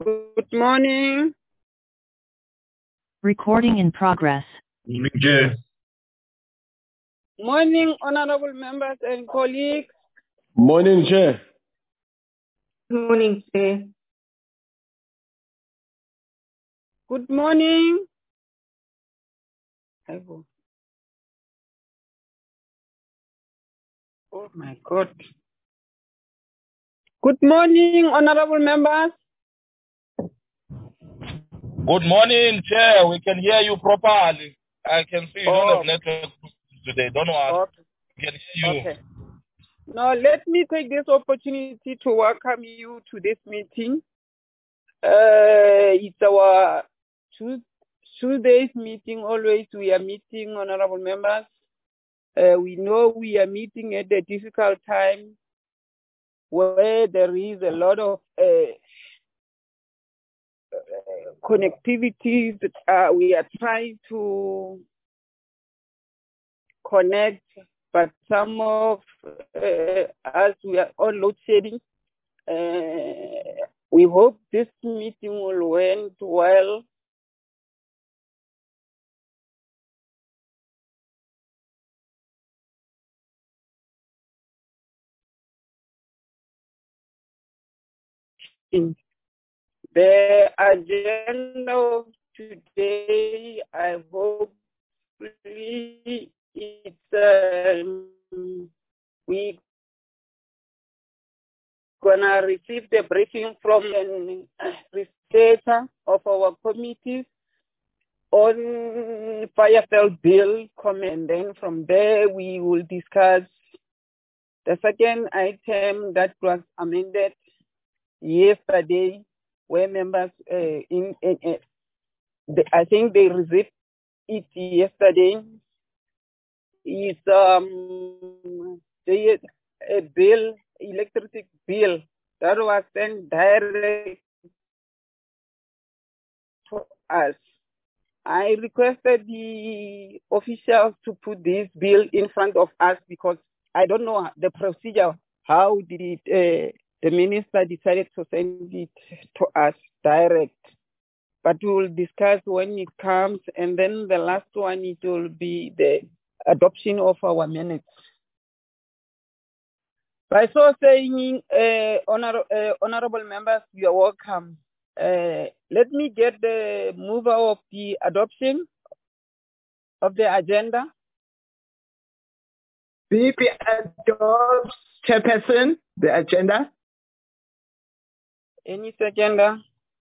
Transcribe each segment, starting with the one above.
Good morning. Recording in progress. Morning, Chair. Morning, honorable members and colleagues. Morning, Chair. Good morning, Chair. Good morning. Oh my God. Good morning, honorable members. Good morning, Chair. We can hear you properly. I can see you don't have network today. Don't worry. Okay. We can hear you. Okay. Now, let me take this opportunity to welcome you to this meeting. It's our Tuesday's meeting. Always we are meeting, honorable members. We know we are meeting at a difficult time where there is a lot of connectivity that we are trying to connect, but some of us, we are on load shedding. We hope this meeting will end well. The agenda of today, I hope it's we gonna receive the briefing from a researcher of our committees on Fireveld bill comment. Then from there we will discuss the second item that was amended yesterday, where members I think they received it yesterday. Is a bill, electricity bill that was sent direct to us. I requested the officials to put this bill in front of us because I don't know the procedure. How did it? The minister decided to send it to us direct. But we will discuss when it comes, and then the last one, it will be the adoption of our minutes. By so saying, honorable members, you are welcome. Let me get the mover of the adoption of the agenda. BP adopts, Chairperson, the agenda. Any seconder?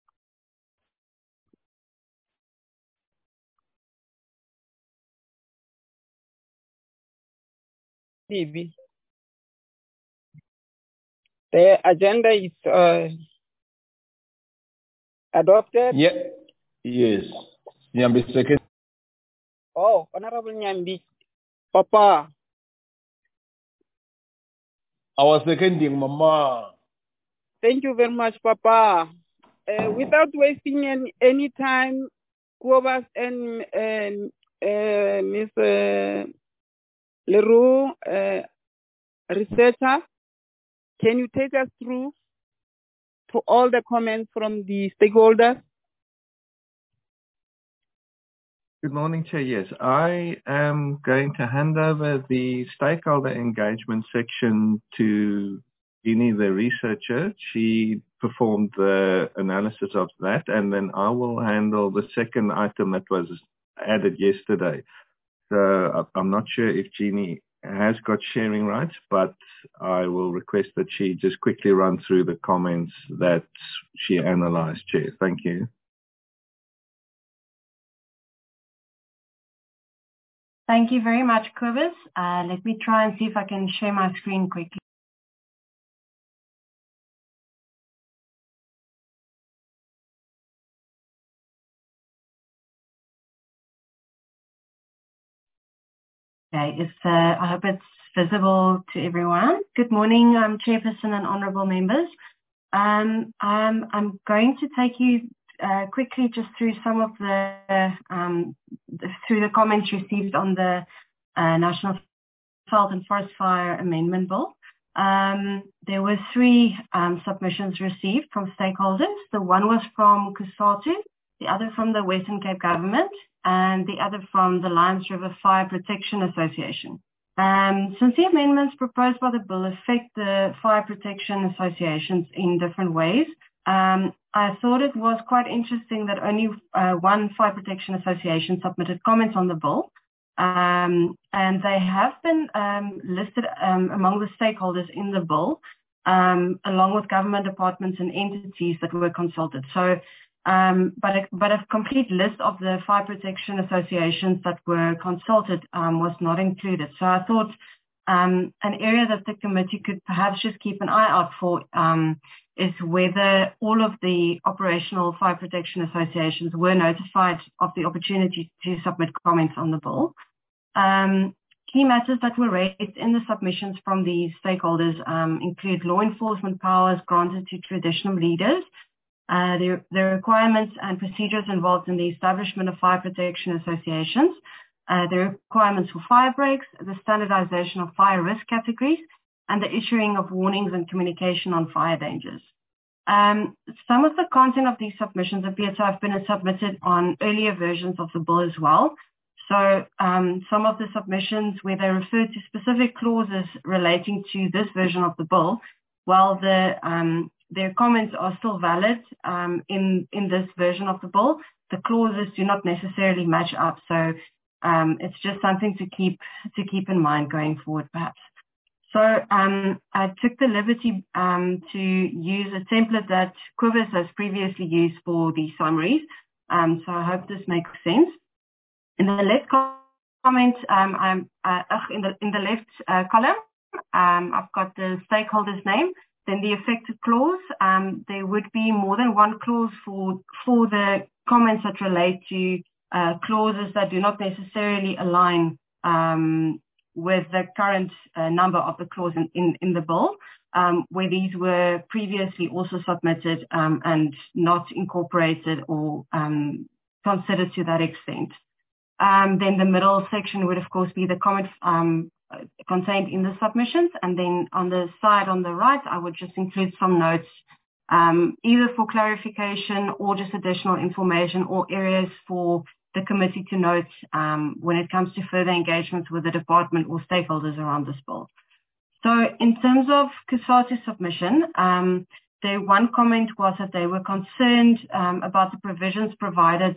DB. The agenda is adopted? Yeah. Yes. Nyambi second. Oh, Honorable Nyambi. Papa. Our seconding, Mama. Thank you very much, Papa. Without wasting any time, Kovas and Ms. Leroux, researcher, can you take us through to all the comments from the stakeholders? Good morning, Chair. Yes, I am going to hand over the stakeholder engagement section to Jeannie, the researcher. She performed the analysis of that, and then I will handle the second item that was added yesterday. So I'm not sure if Jeannie has got sharing rights, but I will request that she just quickly run through the comments that she analyzed, Chair. Thank you. Thank you very much, Kobus. Let me try and see if I can share my screen quickly. Okay, I hope it's visible to everyone. Good morning, Chairperson and honourable members. I'm going to take you quickly just through some of through the comments received on the National Veld and Forest Fire Amendment Bill. There were 3 submissions received from stakeholders. The one was from COSATU, the other from the Western Cape Government, and the other from the Lions River Fire Protection Association. Since the amendments proposed by the bill affect the fire protection associations in different ways, I thought it was quite interesting that only one fire protection association submitted comments on the bill. And they have been listed among the stakeholders in the bill, along with government departments and entities that were consulted. So, but a complete list of the fire protection associations that were consulted was not included. So I thought an area that the committee could perhaps just keep an eye out for is whether all of the operational fire protection associations were notified of the opportunity to submit comments on the bill. Key matters that were raised in the submissions from these stakeholders include law enforcement powers granted to traditional leaders, the requirements and procedures involved in the establishment of fire protection associations, the requirements for fire breaks, the standardization of fire risk categories, and the issuing of warnings and communication on fire dangers. Some of the content of these submissions appear to have been submitted on earlier versions of the bill as well. So some of the submissions where they refer to specific clauses relating to this version of the bill, while their comments are still valid in this version of the bill, the clauses do not necessarily match up. So it's just something to keep in mind going forward, perhaps. So I took the liberty to use a template that Quivers has previously used for these summaries. So I hope this makes sense. In the left comment, in the left column, I've got the stakeholder's name, then the affected clause. There would be more than one clause for the comments that relate to clauses that do not necessarily align with the current number of the clause in the bill, where these were previously also submitted and not incorporated or considered to that extent. Then the middle section would, of course, be the comment contained in the submissions. And then on the side on the right, I would just include some notes, either for clarification or just additional information or areas for the committee to note when it comes to further engagements with the department or stakeholders around this bill. So in terms of COSATU's submission, their one comment was that they were concerned about the provisions provided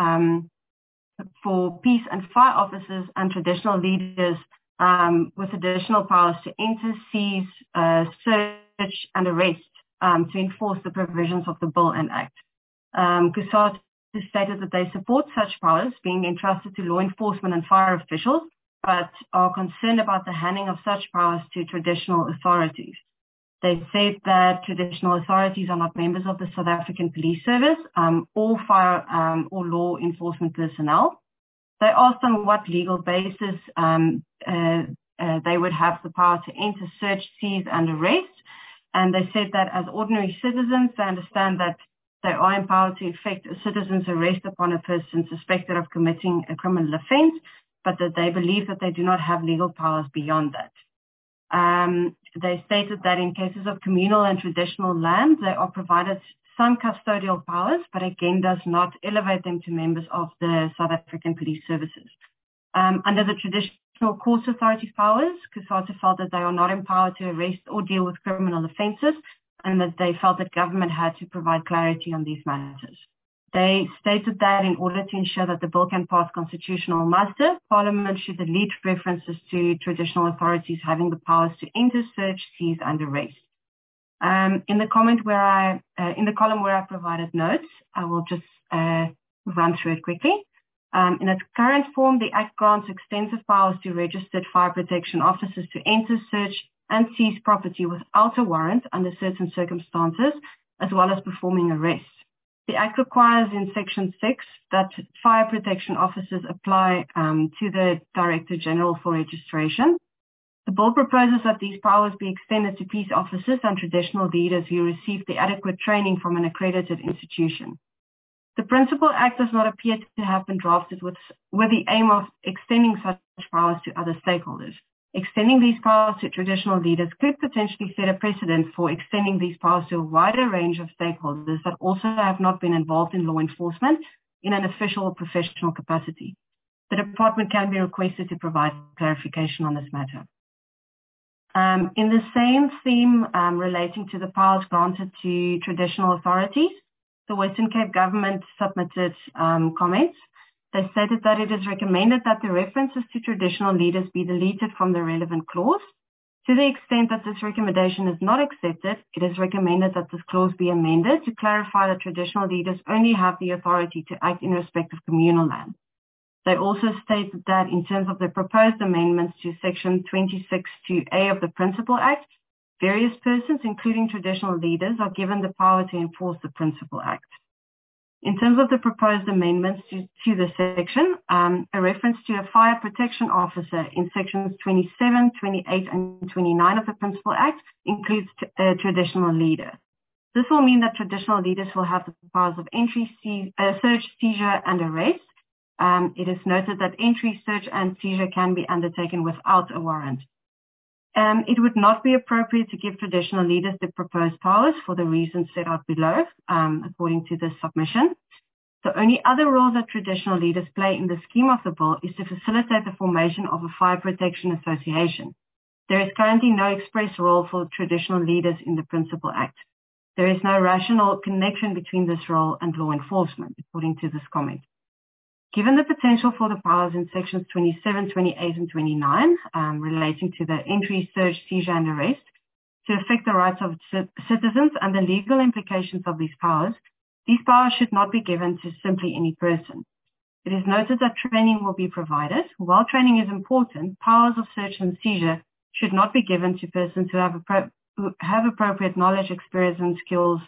for peace and fire officers and traditional leaders with additional powers to enter, seize, search and arrest to enforce the provisions of the bill and act. COSATU stated that they support such powers being entrusted to law enforcement and fire officials, but are concerned about the handing of such powers to traditional authorities. They said that traditional authorities are not members of the South African Police Service or fire or law enforcement personnel. They asked on what legal basis they would have the power to enter, search, seize and arrest. And they said that as ordinary citizens, they understand that they are empowered to effect a citizen's arrest upon a person suspected of committing a criminal offence, but that they believe that they do not have legal powers beyond that. They stated that in cases of communal and traditional land, they are provided some custodial powers, but again does not elevate them to members of the South African Police Services. Under the traditional courts authorities powers, COSATU felt that they are not empowered to arrest or deal with criminal offences, and that they felt that government had to provide clarity on these matters. They stated that in order to ensure that the bill can pass constitutional muster, Parliament should delete references to traditional authorities having the powers to enter, search, seize and arrest. In the column where I provided notes, I will just run through it quickly. In its current form, the Act grants extensive powers to registered fire protection officers to enter, search and seize property without a warrant under certain circumstances, as well as performing arrests. The Act requires in Section 6 that fire protection officers apply to the Director General for registration. The bill proposes that these powers be extended to peace officers and traditional leaders who receive the adequate training from an accredited institution. The Principal Act does not appear to have been drafted with the aim of extending such powers to other stakeholders. Extending these powers to traditional leaders could potentially set a precedent for extending these powers to a wider range of stakeholders that also have not been involved in law enforcement in an official or professional capacity. The department can be requested to provide clarification on this matter. In the same theme relating to the powers granted to traditional authorities, the Western Cape government submitted comments. They stated that it is recommended that the references to traditional leaders be deleted from the relevant clause. To the extent that this recommendation is not accepted, it is recommended that this clause be amended to clarify that traditional leaders only have the authority to act in respect of communal land. They also stated that in terms of the proposed amendments to Section 26(2)A of the Principal Act, various persons, including traditional leaders, are given the power to enforce the Principal Act. In terms of the proposed amendments to the section, a reference to a fire protection officer in Sections 27, 28, and 29 of the Principal Act includes a traditional leader. This will mean that traditional leaders will have the powers of entry, search, seizure, and arrest. It is noted that entry, search, and seizure can be undertaken without a warrant. It would not be appropriate to give traditional leaders the proposed powers for the reasons set out below, according to this submission. The only other role that traditional leaders play in the scheme of the bill is to facilitate the formation of a fire protection association. There is currently no express role for traditional leaders in the Principal Act. There is no rational connection between this role and law enforcement, according to this comment. Given the potential for the powers in Sections 27, 28, and 29 relating to the entry, search, seizure, and arrest to affect the rights of citizens and the legal implications of these powers should not be given to simply any person. It is noted that training will be provided. While training is important, powers of search and seizure should not be given to persons who have appropriate knowledge, experience, and skills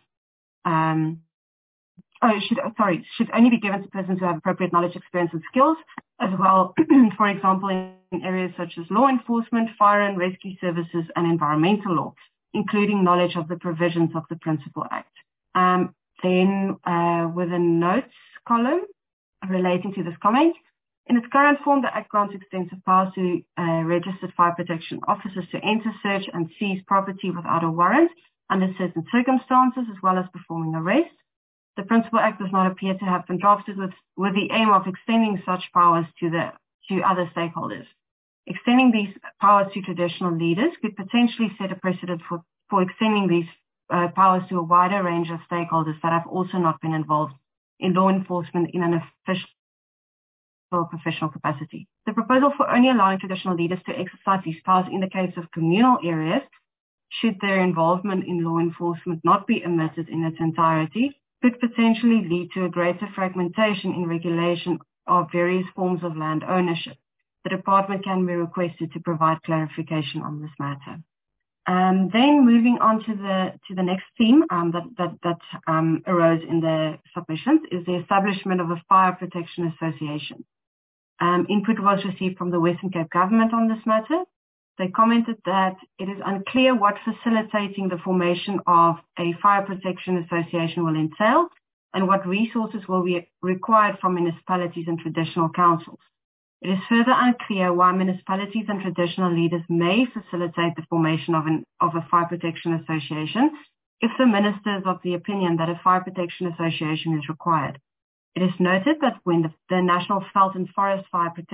should only be given to persons who have appropriate knowledge, experience, and skills as well, for example, in areas such as law enforcement, fire and rescue services, and environmental law, including knowledge of the provisions of the Principal Act. Then with a notes column relating to this comment, in its current form, the Act grants extensive powers to registered fire protection officers to enter, search, and seize property without a warrant under certain circumstances, as well as performing arrests. The Principal Act does not appear to have been drafted with the aim of extending such powers to other stakeholders. Extending these powers to traditional leaders could potentially set a precedent for extending these powers to a wider range of stakeholders that have also not been involved in law enforcement in an official or professional capacity. The proposal for only allowing traditional leaders to exercise these powers in the case of communal areas, should their involvement in law enforcement not be omitted in its entirety, could potentially lead to a greater fragmentation in regulation of various forms of land ownership. The department can be requested to provide clarification on this matter. Then moving on to the next theme that arose in the submissions is the establishment of a fire protection association. Input was received from the Western Cape government on this matter. They commented that it is unclear what facilitating the formation of a fire protection association will entail and what resources will be required from municipalities and traditional councils. It is further unclear why municipalities and traditional leaders may facilitate the formation of a fire protection association if the minister is of the opinion that a fire protection association is required. It is noted that when the National Veld and Forest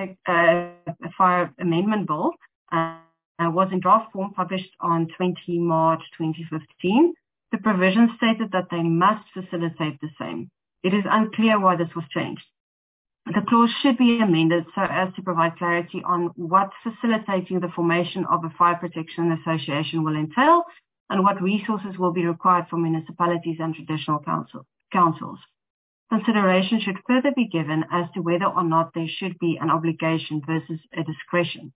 Fire Amendment Bill was in draft form published on 20 March 2015, the provision stated that they must facilitate the same. It is unclear why this was changed. The clause should be amended so as to provide clarity on what facilitating the formation of a fire protection association will entail and what resources will be required from municipalities and traditional councils. Consideration should further be given as to whether or not there should be an obligation versus a discretion.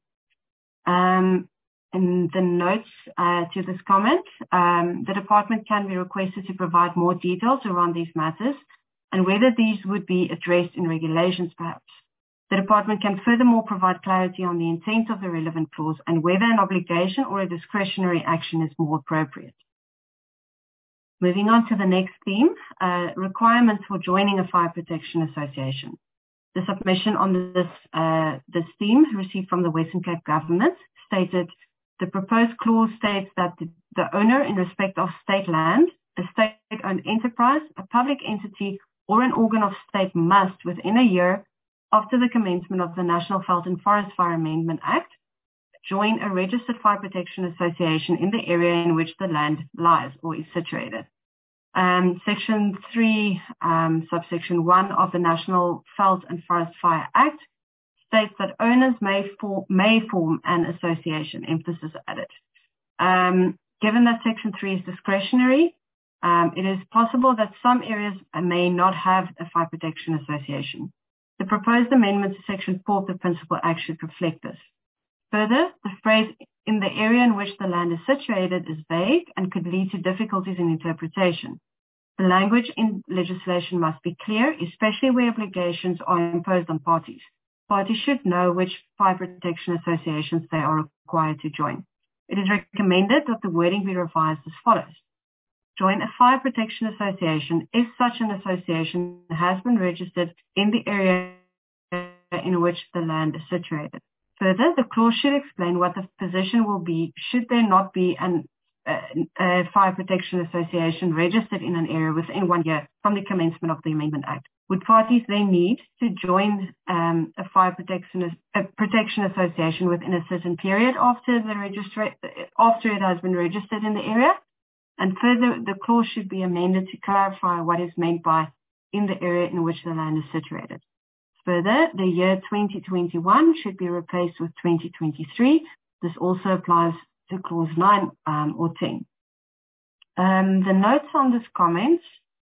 In the notes to this comment, the department can be requested to provide more details around these matters and whether these would be addressed in regulations perhaps. The department can furthermore provide clarity on the intent of the relevant clause and whether an obligation or a discretionary action is more appropriate. Moving on to the next theme, requirements for joining a fire protection association. The submission on this theme received from the Western Cape Government stated, the proposed clause states that the owner in respect of state land, a state-owned enterprise, a public entity, or an organ of state must, within a year after the commencement of the National Veld and Forest Fire Amendment Act, join a registered fire protection association in the area in which the land lies or is situated. Section 3, subsection 1 of the National Veld and Forest Fire Act states that owners may form an association, emphasis added. Given that Section 3 is discretionary, it is possible that some areas may not have a fire protection association. The proposed amendment to Section 4 of the Principal Act should reflect this. Further, the phrase "in the area in which the land is situated" is vague and could lead to difficulties in interpretation. The language in legislation must be clear, especially where obligations are imposed on parties. Parties should know which fire protection associations they are required to join. It is recommended that the wording be revised as follows. Join a fire protection association if such an association has been registered in the area in which the land is situated. Further, the clause should explain what the position will be should there not be a fire protection association registered in an area within 1 year from the commencement of the Amendment Act. Would parties then need to join a fire protection association within a certain period after it has been registered in the area? And further, the clause should be amended to clarify what is meant by "in the area in which the land is situated." Further, the year 2021 should be replaced with 2023. This also applies to clause 9 or 10. The notes on this comment,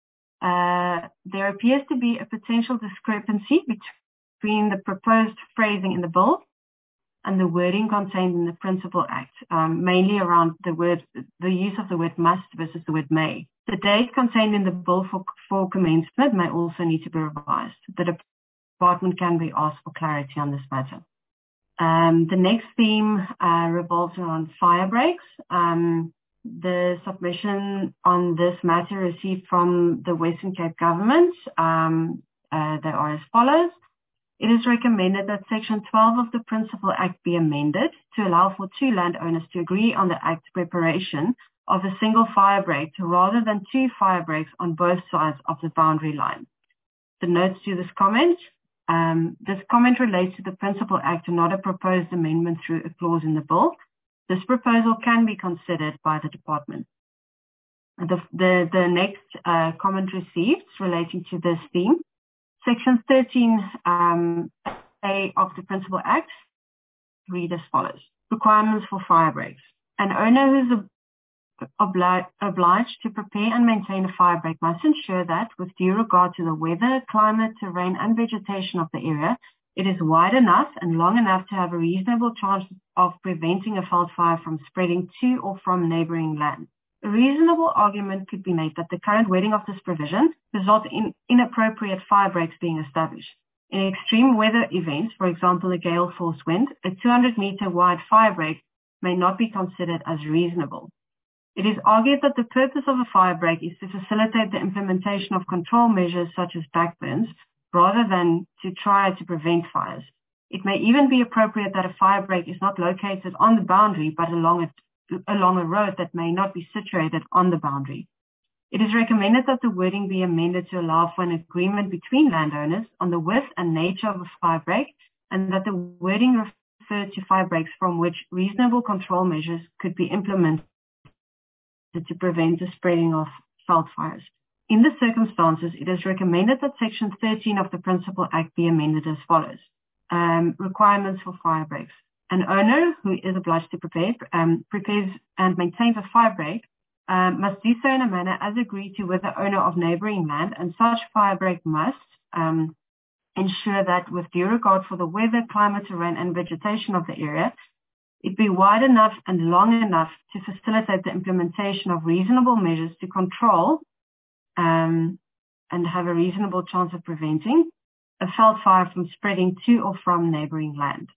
there appears to be a potential discrepancy between the proposed phrasing in the bill and the wording contained in the Principal Act, mainly around the use of the word must versus the word may. The date contained in the bill for commencement may also need to be revised. The department can be asked for clarity on this matter. The next theme revolves around fire breaks. The submission on this matter received from the Western Cape Government, they are as follows. It is recommended that Section 12 of the Principal Act be amended to allow for two landowners to agree on the Act's preparation of a single fire break rather than two fire breaks on both sides of the boundary line. The notes to this comment. This comment relates to the Principal Act and not a proposed amendment through a clause in the bill. This proposal can be considered by the department. The next comment received relating to this theme. Section 13A of the Principal Act read as follows. Requirements for fire breaks. An owner who is obliged to prepare and maintain a fire break must ensure that, with due regard to the weather, climate, terrain, and vegetation of the area, it is wide enough and long enough to have a reasonable chance of preventing a veld fire from spreading to or from neighboring land. A reasonable argument could be made that the current wording of this provision results in inappropriate fire breaks being established. In extreme weather events, for example, a gale force wind, a 200-meter wide fire break may not be considered as reasonable. It is argued that the purpose of a fire break is to facilitate the implementation of control measures such as backburns, rather than to try to prevent fires. It may even be appropriate that a fire break is not located on the boundary, but along a road that may not be situated on the boundary. It is recommended that the wording be amended to allow for an agreement between landowners on the width and nature of a fire break, and that the wording refer to fire breaks from which reasonable control measures could be implemented to prevent the spreading of veld fires. In the circumstances, it is recommended that Section 13 of the Principal Act be amended as follows. Requirements for fire breaks. An owner who is obliged to prepares and maintains a fire break must do so in a manner as agreed to with the owner of neighboring land, and such fire break must ensure that, with due regard for the weather, climate, terrain, and vegetation of the area, it be wide enough and long enough to facilitate the implementation of reasonable measures to control and have a reasonable chance of preventing a veld fire from spreading to or from neighboring land.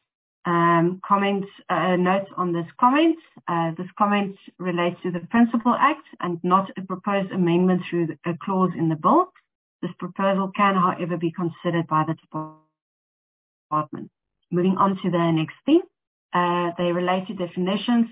Notes on this comment. This comment relates to the Principal Act and not a proposed amendment through a clause in the bill. This proposal can, however, be considered by the department. Moving on to the next theme, they relate to definitions,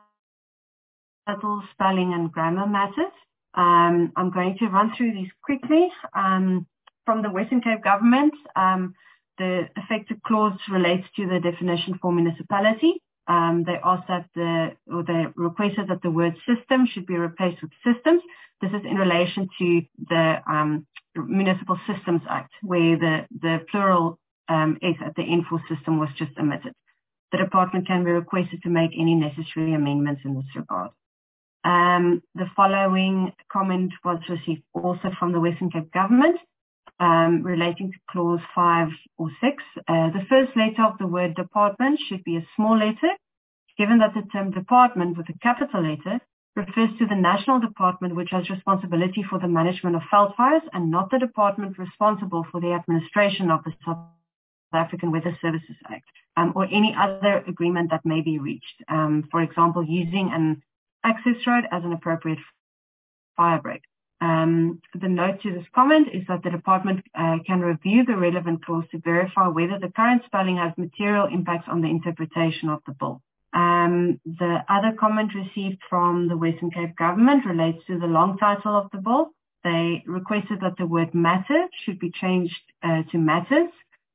titles, spelling, and grammar matters. I'm going to run through these quickly. From the Western Cape government, the effective clause relates to the definition for municipality. They asked that they requested that the word system should be replaced with systems. This is in relation to the Municipal Systems Act, where the plural S at the end for system was just omitted. The department can be requested to make any necessary amendments in this regard. The following comment was received also from the Western Cape government relating to clause 5 or 6. The first letter of the word department should be a small letter, given that the term department with a capital letter refers to the national department which has responsibility for the management of veld fires and not the department responsible for the administration of the South African Weather Services Act or any other agreement that may be reached. For example, using an access road as an appropriate fire break. The note to this comment is that the department can review the relevant clause to verify whether the current spelling has material impacts on the interpretation of the bill. The other comment received from the Western Cape government relates to the long title of the bill. They requested that the word matter should be changed to matters.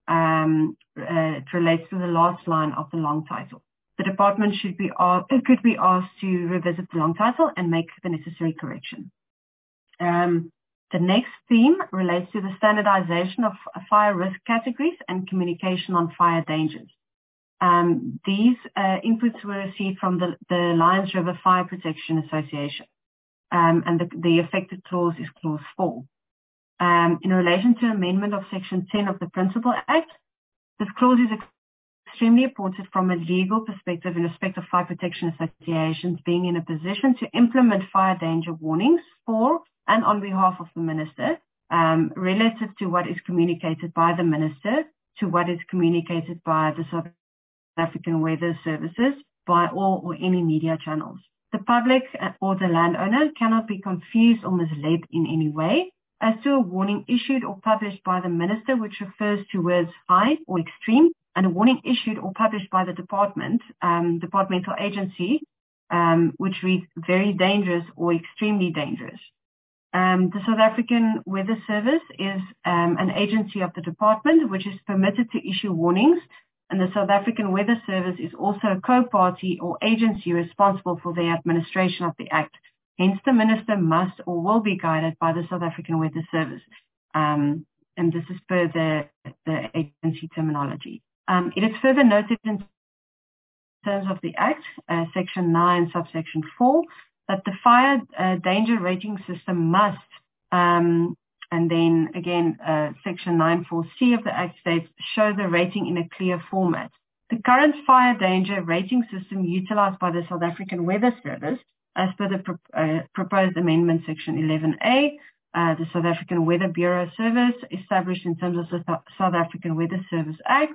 It relates to the last line of the long title. The department could be asked to revisit the long title and make the necessary correction. The next theme relates to the standardization of fire risk categories and communication on fire dangers. These inputs were received from the Lions River Fire Protection Association, and the affected clause is clause 4. In relation to amendment of section 10 of the Principal Act, this clause is extremely important from a legal perspective in respect of fire protection associations being in a position to implement fire danger warnings for and on behalf of the minister, relative to what is communicated by the minister to what is communicated by the South African Weather Services by all or any media channels. The public or the landowner cannot be confused or misled in any way as to a warning issued or published by the minister which refers to words high or extreme, and a warning issued or published by the departmental agency, which reads very dangerous or extremely dangerous. The South African Weather Service is an agency of the department which is permitted to issue warnings, and the South African Weather Service is also a co-party or agency responsible for the administration of the Act. Hence, the minister must or will be guided by the South African Weather Service, and this is per the agency terminology. It is further noted in terms of the Act, Section 9, subsection 4, that the fire danger rating system must, and then again, Section 9.4c of the Act states, show the rating in a clear format. The current fire danger rating system utilized by the South African Weather Service, as per the proposed amendment, Section 11A, the South African Weather Bureau Service, established in terms of the South African Weather Service Act,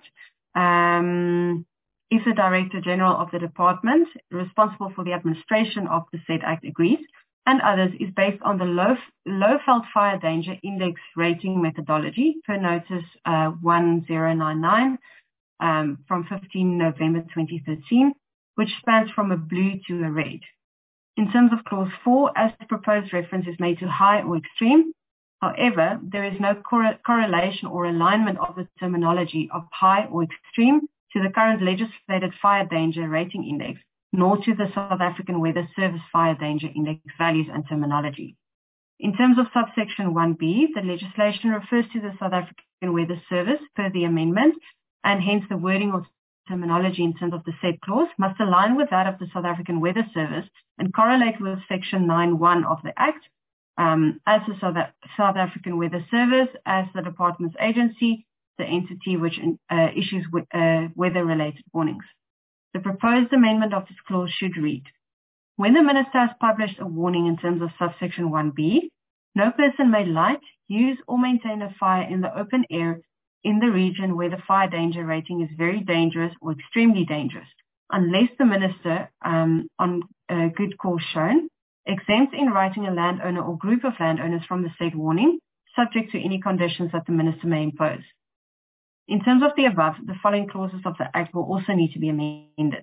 if the Director General of the department responsible for the administration of the said Act agrees, and others, is based on the low veld fire danger index rating methodology per notice 1099 from 15 November 2013, which spans from a blue to a red. In terms of clause 4, as the proposed reference is made to high or extreme, however, there is no correlation or alignment of the terminology of high or extreme to the current legislated fire danger rating index, nor to the South African Weather Service fire danger index values and terminology. In terms of subsection 1b, the legislation refers to the South African Weather Service per the amendment, and hence the wording or terminology in terms of the said clause must align with that of the South African Weather Service and correlate with section 9.1 of the Act, as the South African Weather Service, as the department's agency, the entity which issues weather-related warnings. The proposed amendment of this clause should read, when the minister has published a warning in terms of subsection 1b, no person may light, use or maintain a fire in the open air in the region where the fire danger rating is very dangerous or extremely dangerous, unless the minister, on good cause shown, exempts in writing a landowner or group of landowners from the said warning, subject to any conditions that the Minister may impose. In terms of the above, the following clauses of the Act will also need to be amended.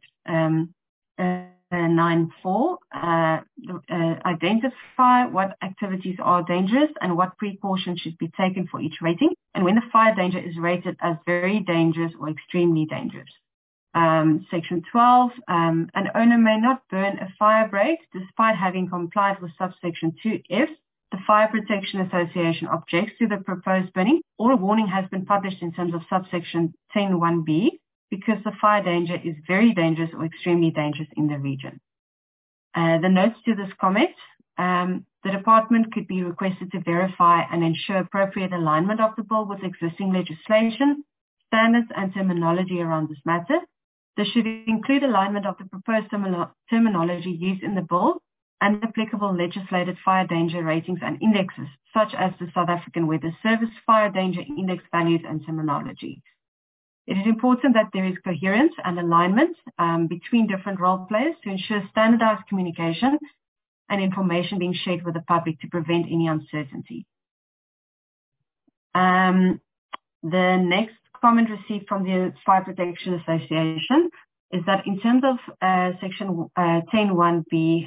9.4, identify what activities are dangerous and what precautions should be taken for each rating, and when the fire danger is rated as very dangerous or extremely dangerous. Section 12, an owner may not burn a fire break despite having complied with subsection 2 if the Fire Protection Association objects to the proposed burning or a warning has been published in terms of subsection 10.1b because the fire danger is very dangerous or extremely dangerous in the region. The notes to this comment, the department could be requested to verify and ensure appropriate alignment of the bill with existing legislation, standards and terminology around this matter. This should include alignment of the proposed terminology used in the bill and applicable legislated fire danger ratings and indexes, such as the South African Weather Service Fire Danger Index values and terminology. It is important that there is coherence and alignment between different role players to ensure standardized communication and information being shared with the public to prevent any uncertainty. The next comment received from the Fire Protection Association is that in terms of section 10.1b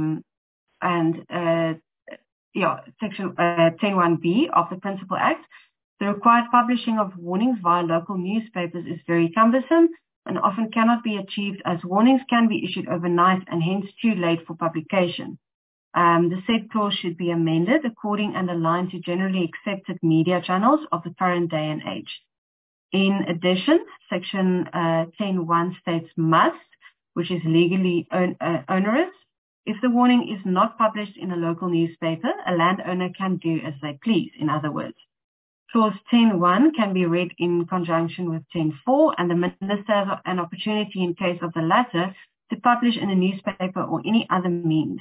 section 10.1b of the Principal Act, the required publishing of warnings via local newspapers is very cumbersome and often cannot be achieved as warnings can be issued overnight and hence too late for publication. The said clause should be amended according and aligned to generally accepted media channels of the current day and age. In addition, section 10.1 states must, which is legally onerous. If the warning is not published in a local newspaper, a landowner can do as they please, in other words. Clause 10.1 can be read in conjunction with 10.4, and the Minister has an opportunity in case of the latter to publish in a newspaper or any other means.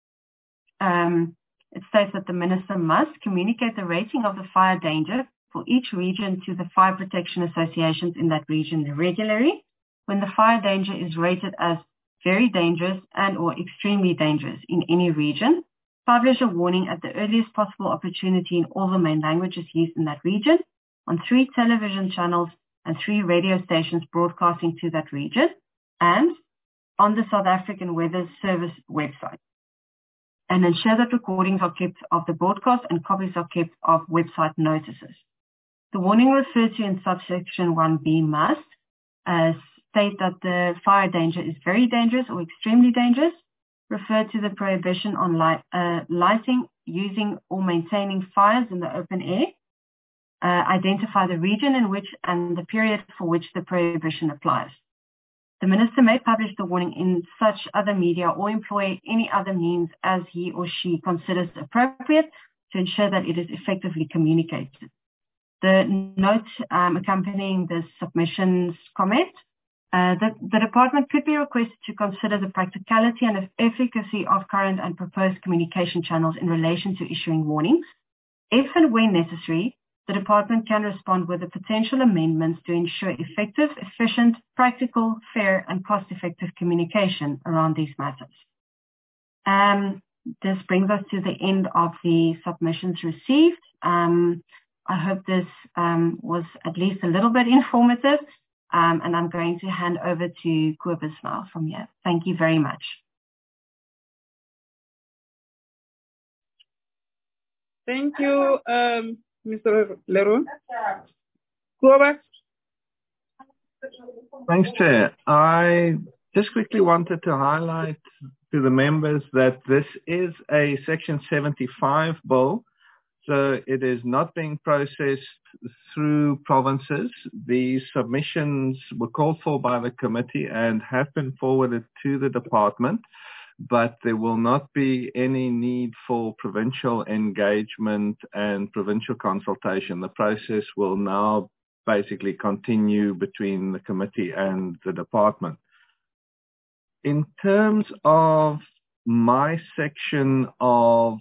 It states that the Minister must communicate the rating of the fire danger for each region to the fire protection associations in that region regularly. When the fire danger is rated as very dangerous and or extremely dangerous in any region, publish a warning at the earliest possible opportunity in all the main languages used in that region, on 3 television channels and 3 radio stations broadcasting to that region, and on the South African Weather Service website. And ensure that recordings are kept of the broadcast and copies are kept of website notices. The warning referred to in subsection 1b must state that the fire danger is very dangerous or extremely dangerous, refer to the prohibition on lighting, using or maintaining fires in the open air, identify the region in which and the period for which the prohibition applies. The Minister may publish the warning in such other media or employ any other means as he or she considers appropriate to ensure that it is effectively communicated. The note accompanying the submissions comment, the department could be requested to consider the practicality and efficacy of current and proposed communication channels in relation to issuing warnings. If and when necessary, the department can respond with the potential amendments to ensure effective, efficient, practical, fair, and cost-effective communication around these matters. This brings us to the end of the submissions received. I hope this was at least a little bit informative, and I'm going to hand over to Kobus now from here. Thank you very much. Thank you, Mr. Leroux. Kobus? Thanks, Chair. I just quickly wanted to highlight to the members that this is a Section 75 bill, so it is not being processed through provinces. These submissions were called for by the committee and have been forwarded to the department, but there will not be any need for provincial engagement and provincial consultation. The process will now basically continue between the committee and the department. In terms of my section of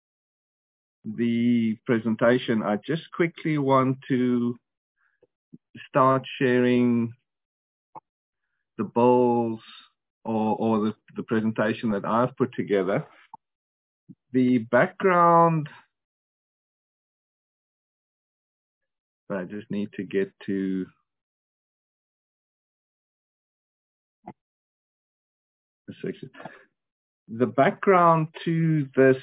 the presentation, I just quickly want to start sharing the bills or the presentation that I've put together. The background I just need to get to the section. The background to this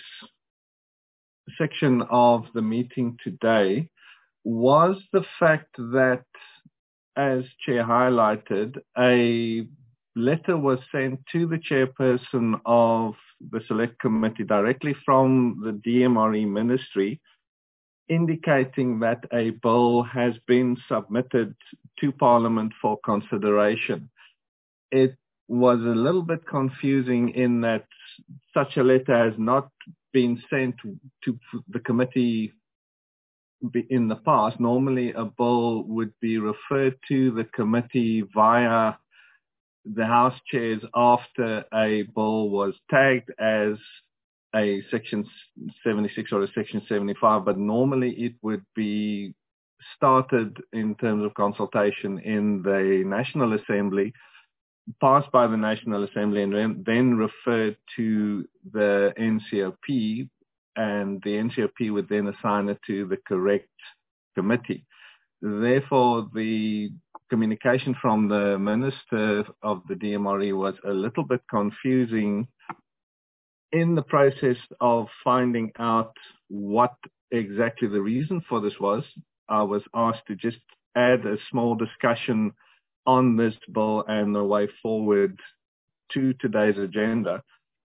section of the meeting today was the fact that, as Chair highlighted, a letter was sent to the chairperson of the Select Committee directly from the DMRE Ministry, indicating that a bill has been submitted to Parliament for consideration. It was a little bit confusing in that such a letter has not been sent to the committee in the past. Normally a bill would be referred to the committee via the House chairs after a bill was tagged as a Section 76 or a Section 75, but normally it would be started in terms of consultation in the National Assembly, passed by the National Assembly, and then referred to the NCOP, and the NCOP would then assign it to the correct committee. Therefore, the communication from the Minister of the DMRE was a little bit confusing. In the process of finding out what exactly the reason for this was, I was asked to just add a small discussion on this bill and the way forward to today's agenda.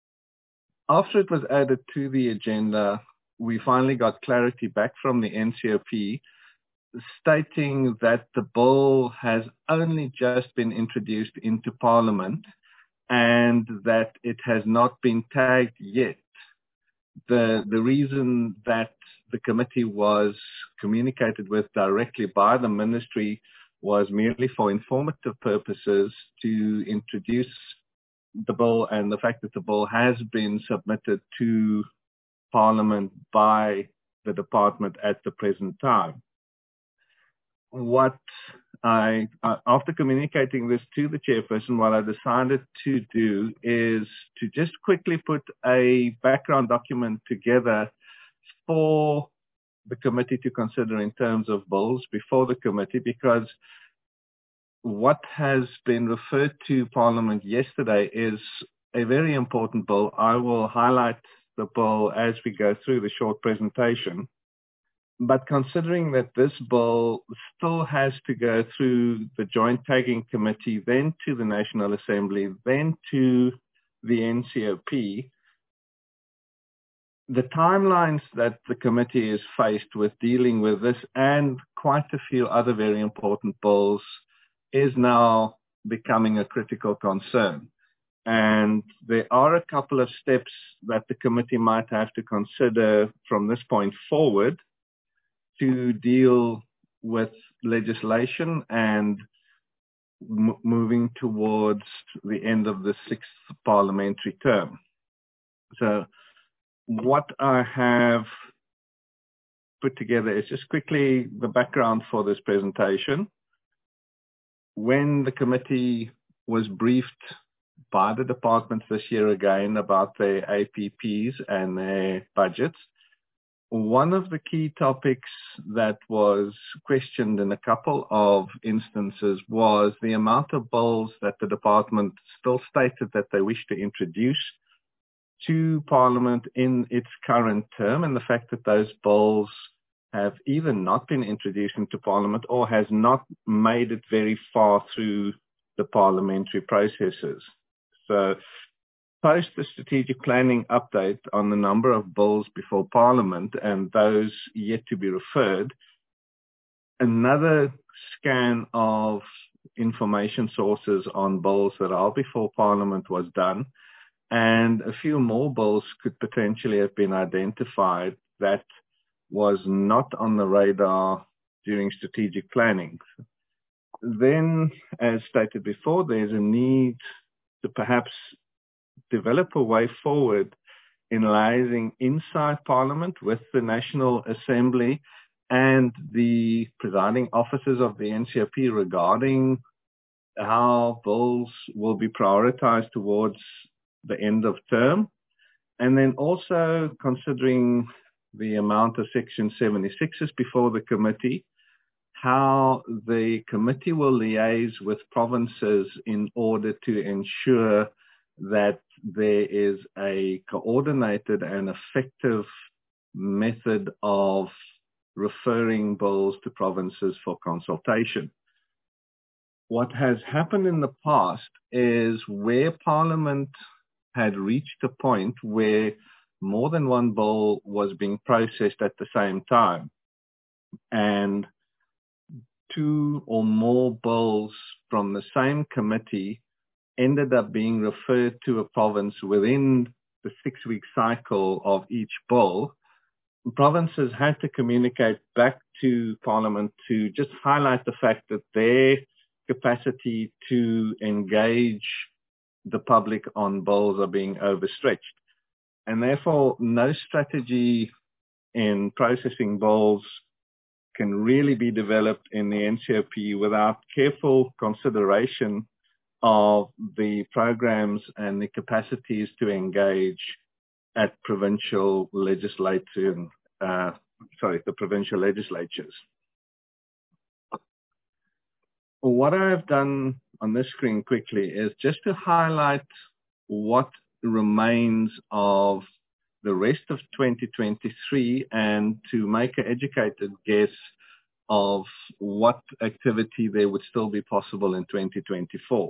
After it was added to the agenda, we finally got clarity back from the NCOP stating that the bill has only just been introduced into Parliament and that it has not been tagged yet. The reason that the committee was communicated with directly by the ministry was merely for informative purposes to introduce the bill and the fact that the bill has been submitted to Parliament by the department at the present time. After communicating this to the chairperson, what I decided to do is to just quickly put a background document together for the committee to consider in terms of bills before the committee, because what has been referred to Parliament yesterday is a very important bill. I will highlight the bill as we go through the short presentation. But considering that this bill still has to go through the Joint Tagging Committee, then to the National Assembly, then to the NCOP, the timelines that the committee is faced with dealing with this and quite a few other very important bills is now becoming a critical concern. And there are a couple of steps that the committee might have to consider from this point forward to deal with legislation and moving towards the end of the 6th parliamentary term. So what I have put together is just quickly the background for this presentation. When the committee was briefed by the departments this year again about their APPs and their budgets, one of the key topics that was questioned in a couple of instances was the amount of bills that the department still stated that they wish to introduce to Parliament in its current term, and the fact that those bills have either not been introduced into Parliament or has not made it very far through the parliamentary processes. So post the strategic planning update on the number of bills before Parliament and those yet to be referred, another scan of information sources on bills that are before Parliament was done, and a few more bills could potentially have been identified that was not on the radar during strategic planning. Then, as stated before, there's a need to perhaps develop a way forward in liaising inside Parliament with the National Assembly and the presiding officers of the NCOP regarding how bills will be prioritized towards the end of term, and then also considering the amount of Section 76s before the committee, how the committee will liaise with provinces in order to ensure that there is a coordinated and effective method of referring bills to provinces for consultation. What has happened in the past is where Parliament had reached a point where more than one bill was being processed at the same time, and two or more bills from the same committee ended up being referred to a province within the 6-week cycle of each bill. Provinces had to communicate back to Parliament to just highlight the fact that their capacity to engage the public on bills are being overstretched. And therefore, no strategy in processing bills can really be developed in the NCOP without careful consideration of the programs and the capacities to engage at provincial legislation, the provincial legislatures. What I have done on this screen quickly is just to highlight what remains of the rest of 2023 and to make an educated guess of what activity there would still be possible in 2024.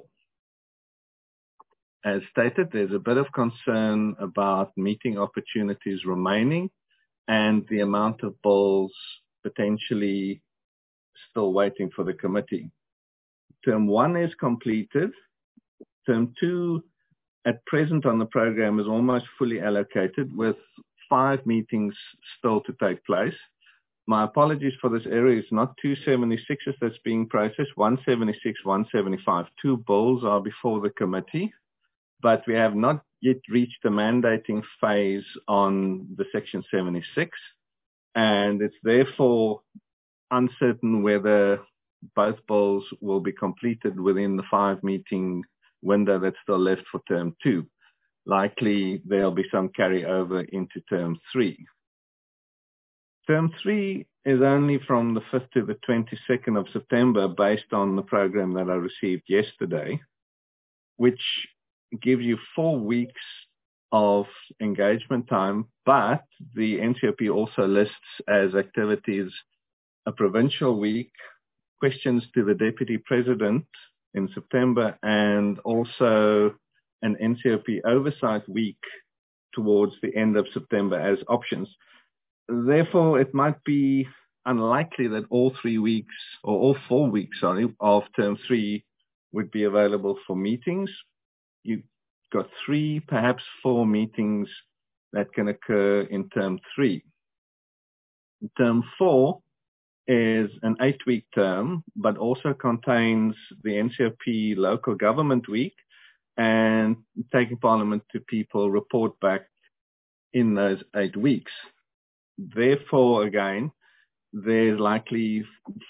As stated, there's a bit of concern about meeting opportunities remaining and the amount of bills potentially still waiting for the committee. Term 1 is completed. Term 2 at present on the program is almost fully allocated with 5 meetings still to take place. My apologies for this area. It's not 276s that's being processed, 176, 175. 2 bills are before the committee, but we have not yet reached the mandating phase on the Section 76, and it's therefore uncertain whether both bills will be completed within the 5-meeting window that's still left for Term 2. Likely there'll be some carryover into Term 3. Term 3 is only from the 5th to the 22nd of September based on the program that I received yesterday, which gives you 4 weeks of engagement time, but the NCOP also lists as activities a provincial week, questions to the Deputy President in September, and also an NCOP oversight week towards the end of September as options. Therefore, it might be unlikely that all 3 weeks, or all 4 weeks, of Term 3 would be available for meetings. You've got 3, perhaps 4 meetings that can occur in Term 3. Term 4 is an 8-week term, but also contains the NCOP Local Government Week and taking Parliament to people report back in those 8 weeks. Therefore, again, there's likely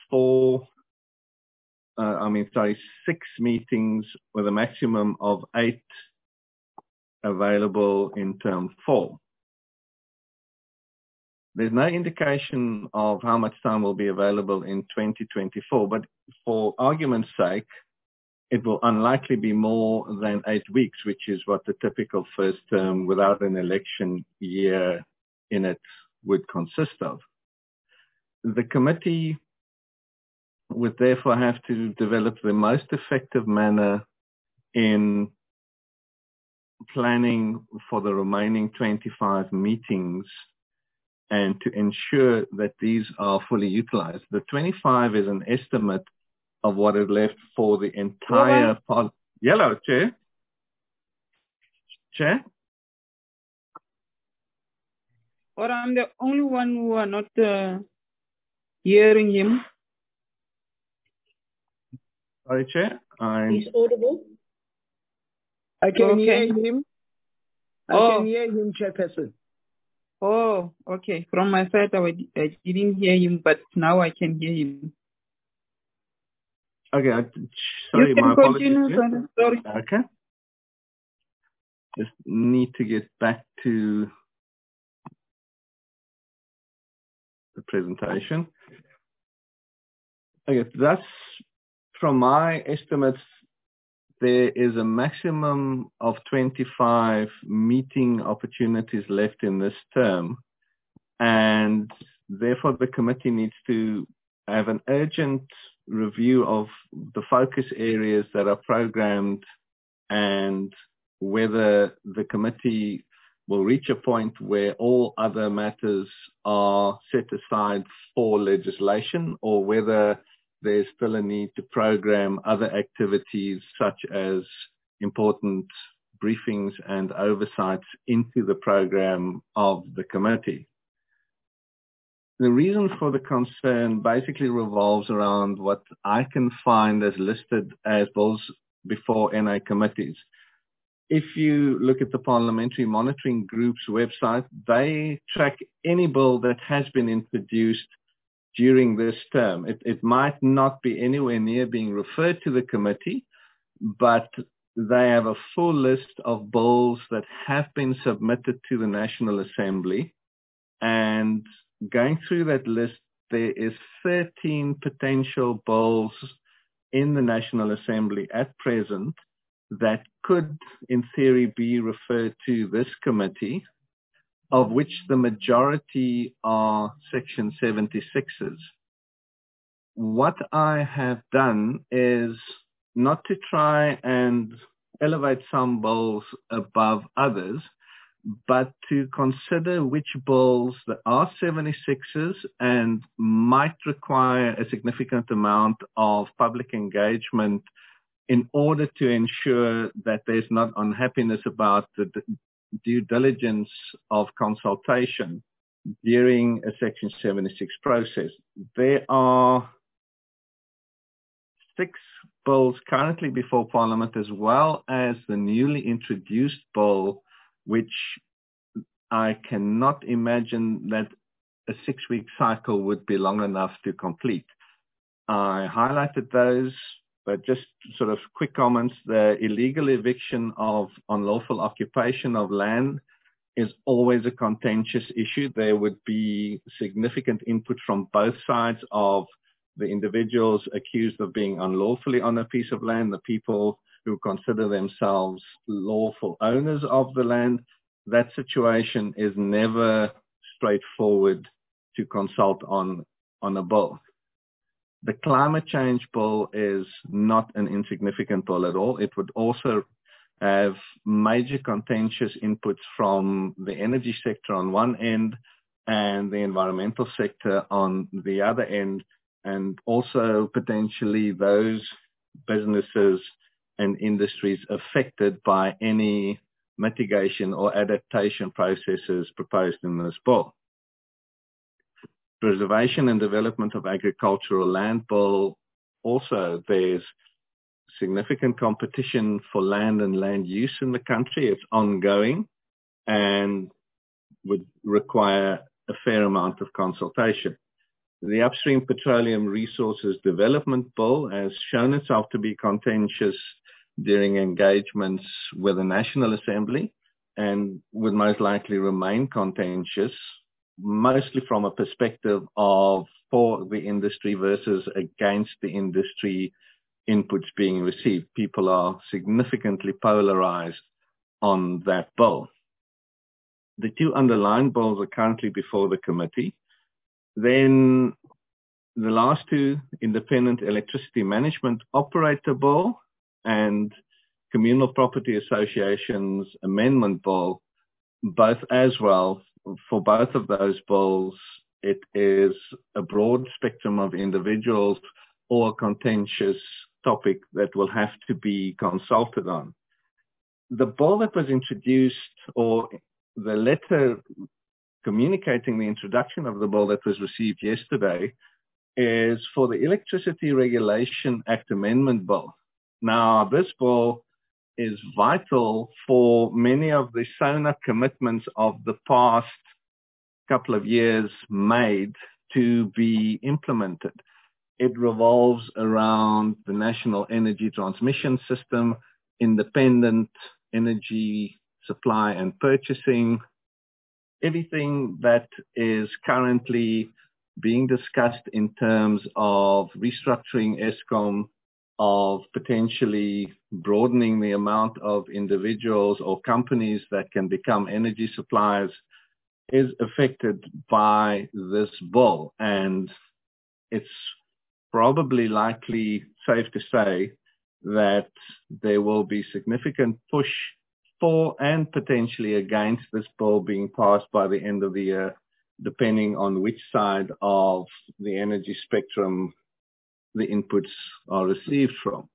6 meetings with a maximum of 8 available in Term 4. There's no indication of how much time will be available in 2024, but for argument's sake, it will unlikely be more than 8 weeks, which is what the typical first term without an election year in it would consist of. The committee would therefore have to develop the most effective manner in planning for the remaining 25 meetings and to ensure that these are fully utilized. The 25 is an estimate of what is left for the entire part. Yellow, Chair. Chair? Or I'm the only one who are not hearing him. Sorry, Chair. He's audible. I can hear him. I can hear him, Chairperson. Oh, okay. From my side, I didn't hear him, but now I can hear him. Okay, sorry, my apologies. Sorry. Okay. Just need to get back to the presentation. Okay, that's from my estimates. There is a maximum of 25 meeting opportunities left in this term, and therefore the committee needs to have an urgent review of the focus areas that are programmed and whether the committee will reach a point where all other matters are set aside for legislation, or whether there's still a need to program other activities such as important briefings and oversights into the program of the committee. The reason for the concern basically revolves around what I can find as listed as bills before NA committees. If you look at the Parliamentary Monitoring Group's website, they track any bill that has been introduced during this term. It might not be anywhere near being referred to the committee, but they have a full list of bills that have been submitted to the National Assembly. And going through that list, there is 13 potential bills in the National Assembly at present that could, in theory, be referred to this committee, of which the majority are Section 76s. What I have done is not to try and elevate some bills above others, but to consider which bills that are 76s and might require a significant amount of public engagement in order to ensure that there's not unhappiness about the due diligence of consultation during a Section 76 process. There are 6 bills currently before Parliament, as well as the newly introduced bill, which I cannot imagine that a 6-week cycle would be long enough to complete. I highlighted those, but just sort of quick comments. The illegal eviction of unlawful occupation of land is always a contentious issue. There would be significant input from both sides of the individuals accused of being unlawfully on a piece of land, the people who consider themselves lawful owners of the land. That situation is never straightforward to consult on a bill. The climate change bill is not an insignificant bill at all. It would also have major contentious inputs from the energy sector on one end and the environmental sector on the other end, and also potentially those businesses and industries affected by any mitigation or adaptation processes proposed in this bill. Preservation and development of agricultural land bill, also there's significant competition for land and land use in the country. It's ongoing and would require a fair amount of consultation. The Upstream Petroleum Resources Development Bill has shown itself to be contentious during engagements with the National Assembly and would most likely remain contentious, mostly from a perspective of for the industry versus against the industry inputs being received. People are significantly polarized on that bill. The 2 underlying bills are currently before the committee. Then the last 2, Independent Electricity Management Operator Bill and Communal Property Associations Amendment Bill, both as well. For both of those bills, it is a broad spectrum of individuals or a contentious topic that will have to be consulted on. The bill that was introduced, or the letter communicating the introduction of the bill that was received yesterday, is for the Electricity Regulation Act Amendment Bill. Now, this bill is vital for many of the SONA commitments of the past couple of years made to be implemented. It revolves around the National Energy Transmission System, independent energy supply and purchasing, everything that is currently being discussed in terms of restructuring Eskom, of potentially broadening the amount of individuals or companies that can become energy suppliers, is affected by this bill. And it's probably likely safe to say that there will be significant push for and potentially against this bill being passed by the end of the year, depending on which side of the energy spectrum the inputs are received from.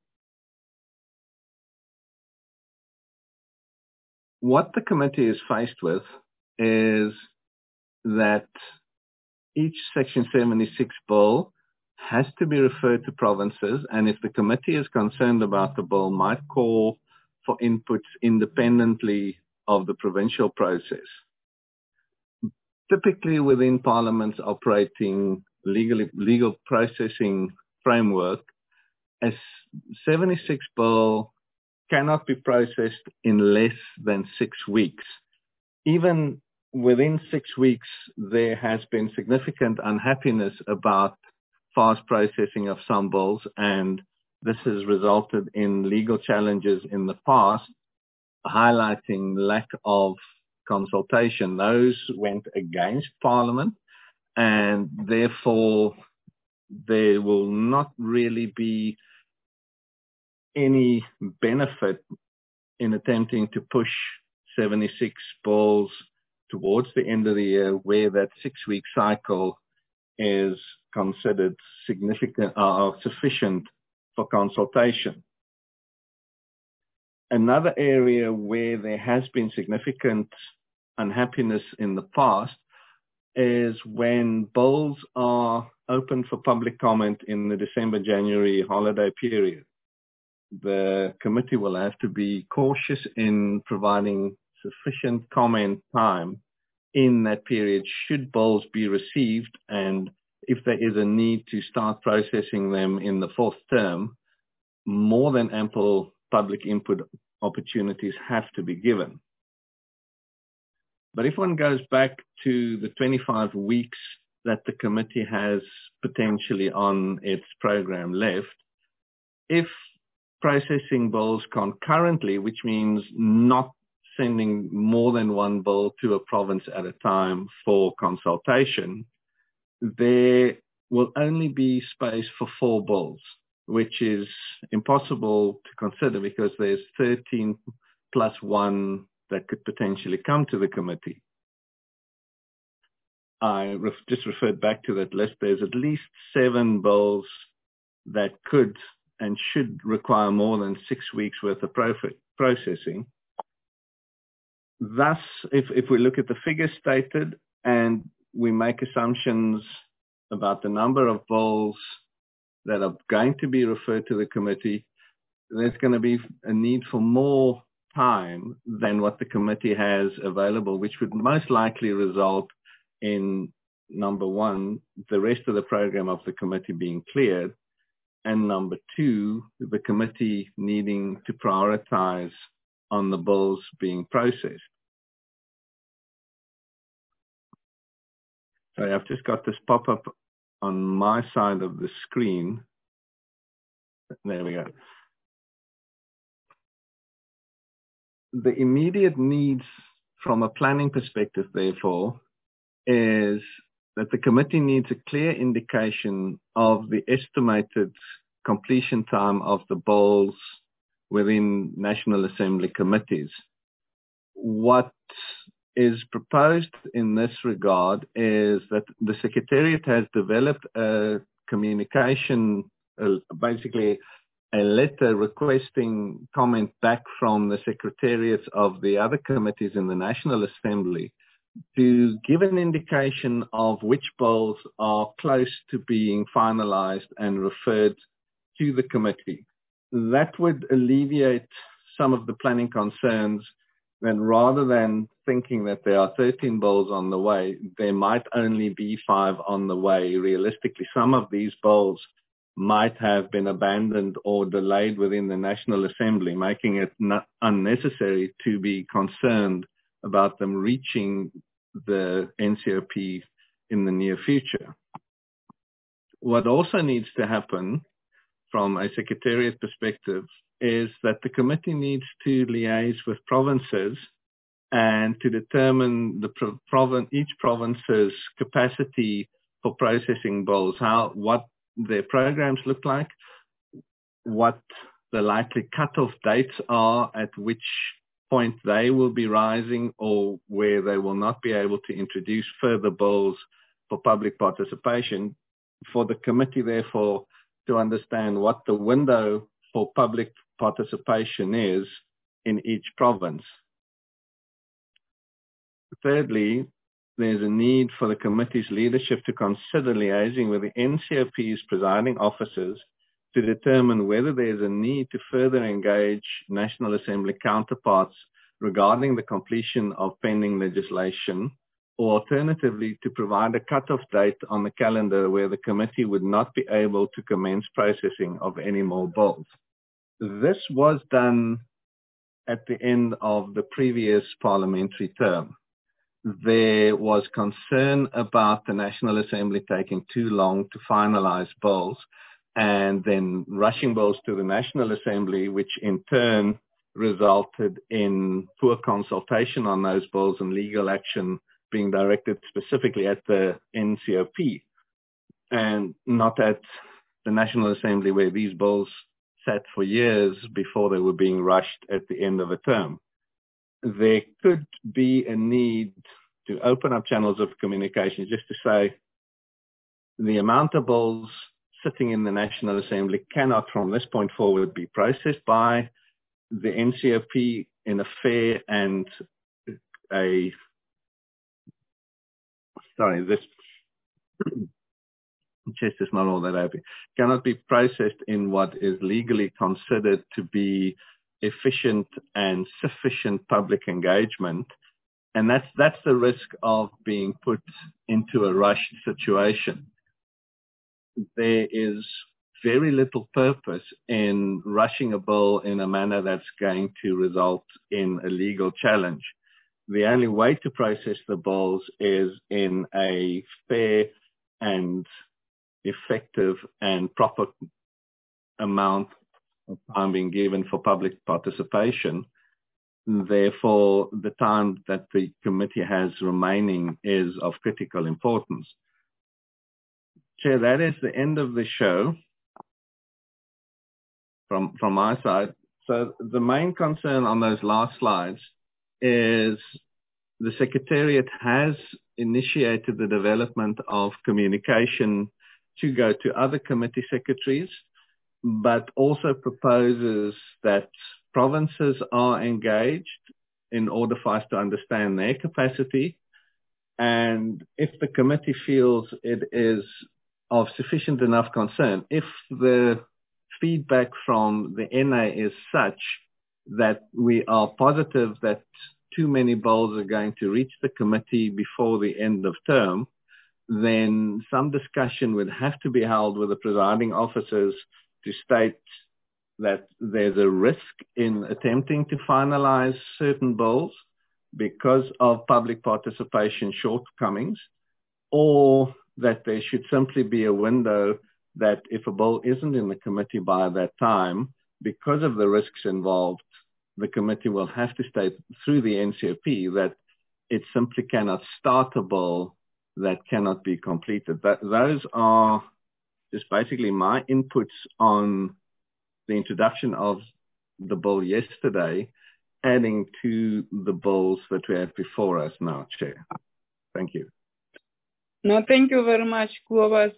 What the committee is faced with is that each Section 76 bill has to be referred to provinces, and if the committee is concerned about the bill, might call for inputs independently of the provincial process. Typically within Parliament's operating legal processing framework, a 76 bill cannot be processed in less than 6 weeks. Even within 6 weeks, there has been significant unhappiness about fast processing of some bills, and this has resulted in legal challenges in the past, highlighting lack of consultation. Those went against Parliament, and therefore there will not really be any benefit in attempting to push 76 bills towards the end of the year, where that 6-week cycle is considered significant or sufficient for consultation. Another area where there has been significant unhappiness in the past is when bills are open for public comment in the December-January holiday period. The committee will have to be cautious in providing sufficient comment time in that period should bills be received, and if there is a need to start processing them in the fourth term, more than ample public input opportunities have to be given. But if one goes back to the 25 weeks that the committee has potentially on its program left, if processing bills concurrently, which means not sending more than one bill to a province at a time for consultation, there will only be space for 4 bills, which is impossible to consider because there's 13 plus 1 that could potentially come to the committee. I just referred back to that list. There's at least 7 bills that could and should require more than 6 weeks worth of processing. Thus, if we look at the figures stated and we make assumptions about the number of bills that are going to be referred to the committee, there's going to be a need for more time than what the committee has available, which would most likely result in, number one, the rest of the program of the committee being cleared, and number two, the committee needing to prioritize on the bills being processed. So I've just got this pop-up on my side of the screen. There we go. The immediate needs from a planning perspective, therefore, is that the committee needs a clear indication of the estimated completion time of the bills within National Assembly committees. What is proposed in this regard is that the Secretariat has developed a communication, basically a letter requesting comment back from the Secretariats of the other committees in the National Assembly to give an indication of which bills are close to being finalized and referred to the committee. That would alleviate some of the planning concerns, then rather than thinking that there are 13 bills on the way, there might only be 5 on the way. Realistically, some of these bills might have been abandoned or delayed within the National Assembly, making it unnecessary to be concerned about them reaching the NCOP in the near future. what also needs to happen from a secretariat perspective is that the committee needs to liaise with provinces and to determine each province's capacity for processing bills, what their programs look like, what the likely cut-off dates are at which point they will be rising or where they will not be able to introduce further bills for public participation, for the committee, therefore, to understand what the window for public participation is in each province. Thirdly, there's a need for the committee's leadership to consider liaising with the NCOP's presiding officers to determine whether there's a need to further engage National Assembly counterparts regarding the completion of pending legislation, or alternatively to provide a cut-off date on the calendar where the committee would not be able to commence processing of any more bills. This was done at the end of the previous parliamentary term. There was concern about the National Assembly taking too long to finalize bills and then rushing bills to the National Assembly, which in turn resulted in poor consultation on those bills and legal action being directed specifically at the NCOP and not at the National Assembly, where these bills sat for years before they were being rushed at the end of a term. There could be a need to open up channels of communication just to say the amount of bills sitting in the National Assembly cannot from this point forward be processed by the NCOP in a fair and this chest is not all that happy, cannot be processed in what is legally considered to be efficient and sufficient public engagement. And that's the risk of being put into a rushed situation. There is very little purpose in rushing a bill in a manner that's going to result in a legal challenge. The only way to process the bills is in a fair and effective and proper amount of time being given for public participation. Therefore, the time that the committee has remaining is of critical importance. Chair, that is the end of the show from my side. So the main concern on those last slides is the Secretariat has initiated the development of communication to go to other committee secretaries, but also proposes that provinces are engaged in order for us to understand their capacity. And if the committee feels it is of sufficient enough concern, if the feedback from the NA is such that we are positive that too many bills are going to reach the committee before the end of term, then some discussion would have to be held with the presiding officers to state that there's a risk in attempting to finalize certain bills because of public participation shortcomings, or that there should simply be a window that if a bill isn't in the committee by that time, because of the risks involved, the committee will have to state through the NCOP that it simply cannot start a bill that cannot be completed. Those are just basically my inputs on the introduction of the bill yesterday, adding to the bills that we have before us now, Chair. Thank you. No, thank you very much, Kobus.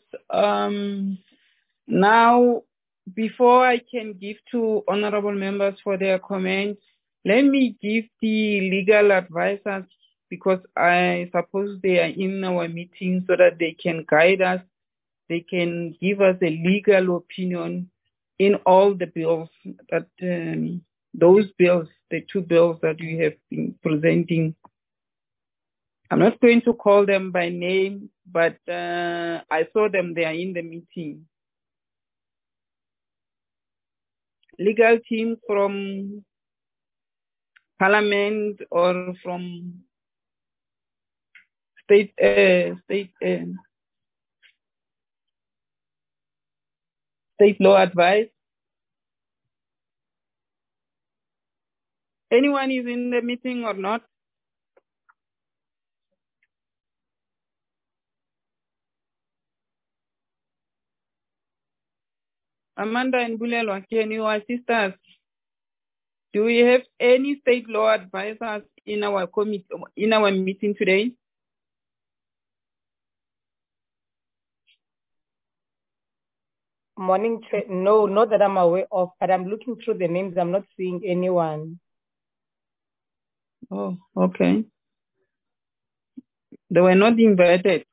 Now, before I can give to honorable members for their comments, let me give the legal advisors, because I suppose they are in our meeting, so that they can guide us. They can give us a legal opinion in all the bills that, those bills, the two bills that we have been presenting. I'm not going to call them by name, but I saw them, they are in the meeting. Legal team from Parliament or from state state law advice? Anyone is in the meeting or not? Amanda and Bulelwa, can you assist us? Do we have any state law advisors in our committee, in our meeting today? Morning, Chair. No, not that I'm aware of, but I'm looking through the names. I'm not seeing anyone. Oh, okay. They were not invited.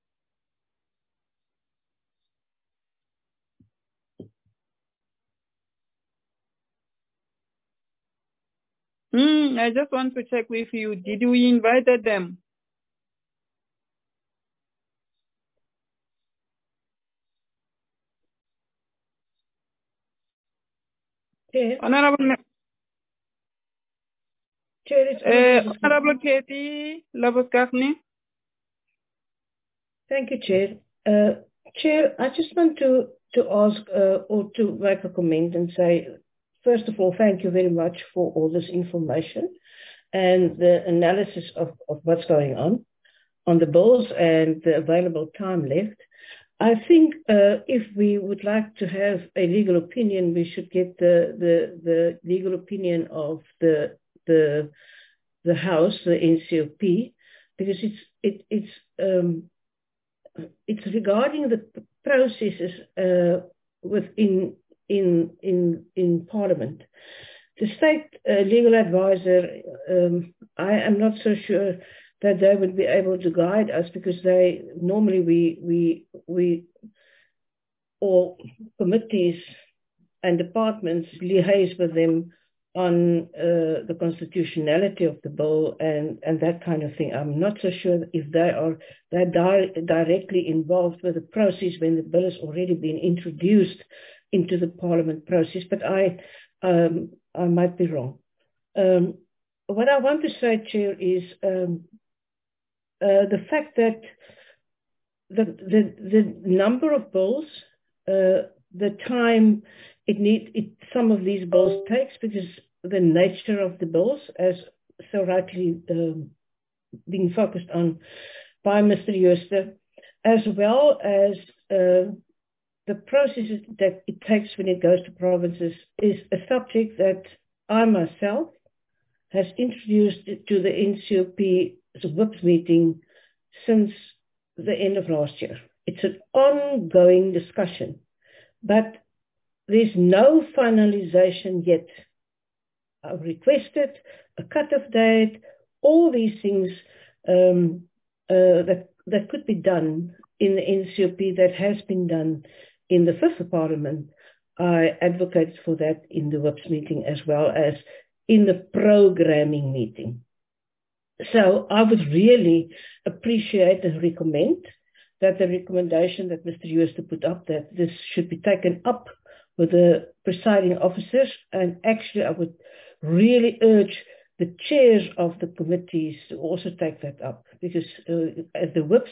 I just want to check with you. Did we invite them? Chair. Honorable Honorable Katie Labuschagne. Thank you, Chair. Chair, I just want to ask or to make a comment and say, first of all, thank you very much for all this information and the analysis of what's going on the bills and the available time left. I think if we would like to have a legal opinion, we should get the legal opinion of the House, the NCOP, because it's regarding the processes within in Parliament. The state legal advisor, I am not so sure that they would be able to guide us, because they normally we or committees and departments liaise with them on the constitutionality of the bill and that kind of thing. I'm not so sure if they're directly involved with the process when the bill has already been introduced into the Parliament process, but I might be wrong. What I want to say, Chair, is the fact that the number of bills, the time some of these bills takes, because the nature of the bills, as so rightly being focused on by Mr. Jooste, as well as the processes that it takes when it goes to provinces, is a subject that I myself has introduced to the NCOP's WIPS meeting since the end of last year. It's an ongoing discussion, but there's no finalization yet. I've requested a cut-off date, all these things that could be done in the NCOP that has been done in the Fifth Parliament. I advocate for that in the WIPS meeting as well as in the programming meeting. So I would really appreciate and recommend that the recommendation that Mr. Jooste put up, that this should be taken up with the presiding officers, and actually I would really urge the chairs of the committees to also take that up, because the whips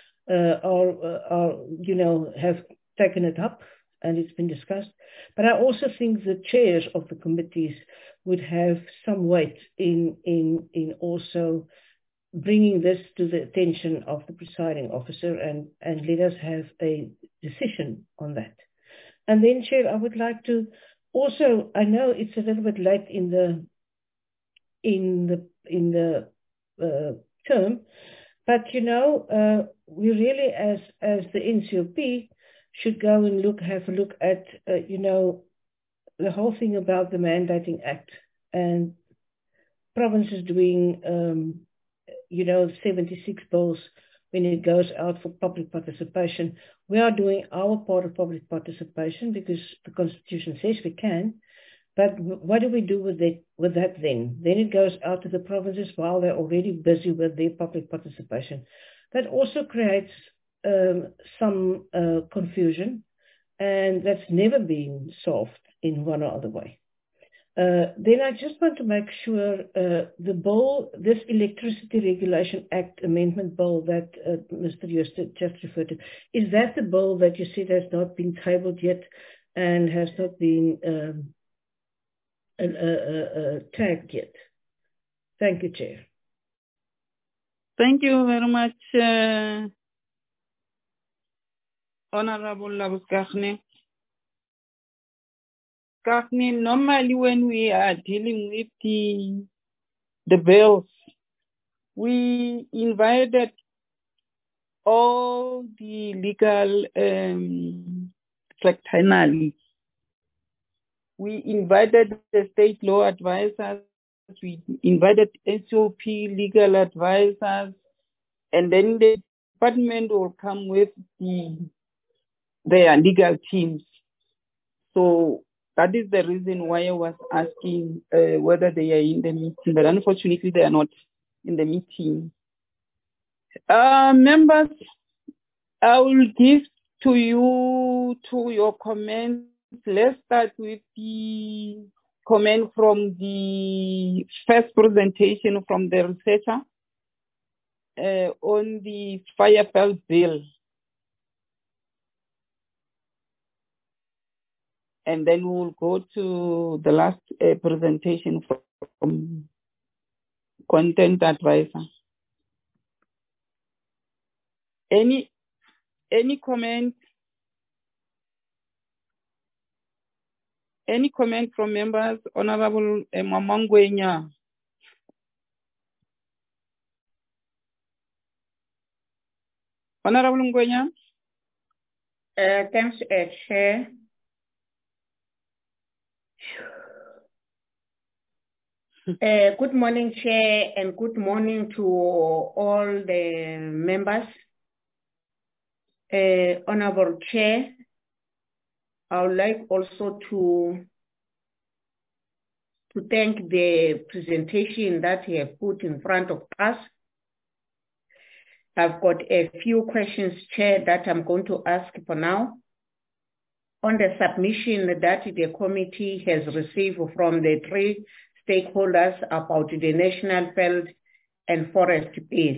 have taken it up and it's been discussed. But I also think the chairs of the committees would have some weight in also bringing this to the attention of the presiding officer and let us have a decision on that. And then, Chair, I would like to also, I know it's a little bit late in the term, but we really, as the NCOP, should go and have a look at the whole thing about the Mandating Act and provinces doing 76 bills when it goes out for public participation. We are doing our part of public participation because the Constitution says we can, but what do we do with that then? Then it goes out to the provinces while they're already busy with their public participation. That also creates some confusion, and that's never been solved in one or other way. Then I just want to make sure the bill, this Electricity Regulation Act amendment bill that Mr. Jooste just referred to, is that the bill that you said has not been tabled yet and has not been tagged yet. Thank you, Chair. Thank you very much, Honorable Labuschagne. Skagne, normally when we are dealing with the bills, we invited all the legal secretariat. We invited the state law advisors, we invited SOP legal advisors, and then the department will come with their legal teams. So that is the reason why I was asking whether they are in the meeting, but unfortunately they are not in the meeting. Members, I will give to you your comments. Let's start with the comment from the first presentation from the researcher on the Fireveld bill. And then we'll go to the last presentation from content advisor. Any comment? Any comment from members? Honorable Mama Ngwenya. Honorable Ngwenya. Thanks, Chair. Good morning, Chair, and good morning to all the members. Honorable Chair, I would like also to thank the presentation that you have put in front of us. I've got a few questions, Chair, that I'm going to ask for now. On the submission that the committee has received from the three stakeholders about the National Veld and Forest Bill.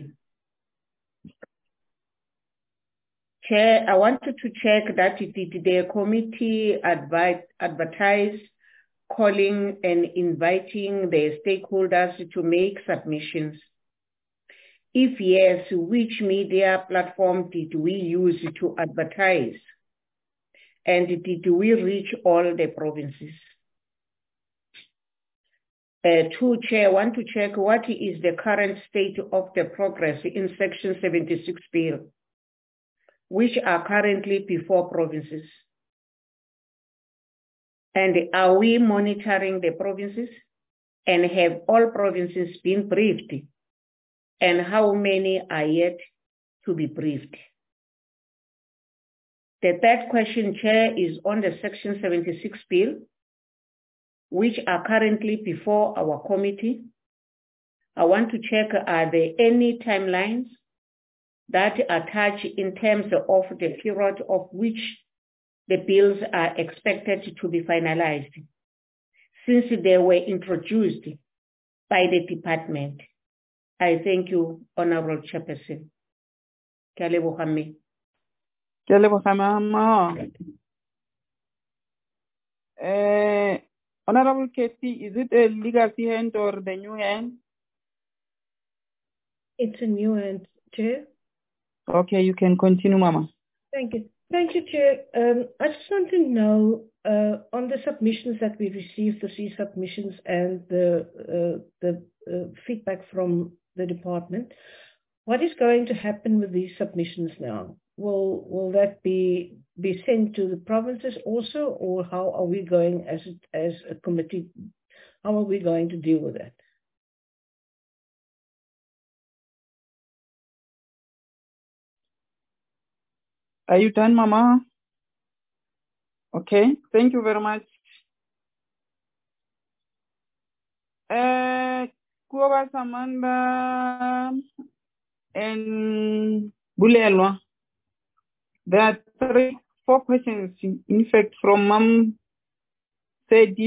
Chair, I wanted to check that did the committee advertise calling and inviting the stakeholders to make submissions? If yes, which media platform did we use to advertise? And did we reach all the provinces? Two, Chair, I want to check what is the current state of the progress in Section 76 bill, which are currently before provinces. And are we monitoring the provinces? And have all provinces been briefed? And how many are yet to be briefed? The third question, Chair, is on the Section 76 bill, which are currently before our committee. I want to check, are there any timelines that are attached in terms of the period of which the bills are expected to be finalized, since they were introduced by the department? I thank you, Honorable Chairperson. Honorable Katie, is it a legacy hand or the new hand? It's a new hand, Chair. Okay, you can continue, Mama. Thank you. Thank you, Chair. I just want to know on the submissions that we received, the C submissions and the feedback from the department, what is going to happen with these submissions now? Will that be sent to the provinces also, or how are we going as a committee? How are we going to deal with that? Are you done, Mama? Okay, thank you very much. Kuoba Samanda and Bulelwa. There are 4 questions, in fact, from Mom. Said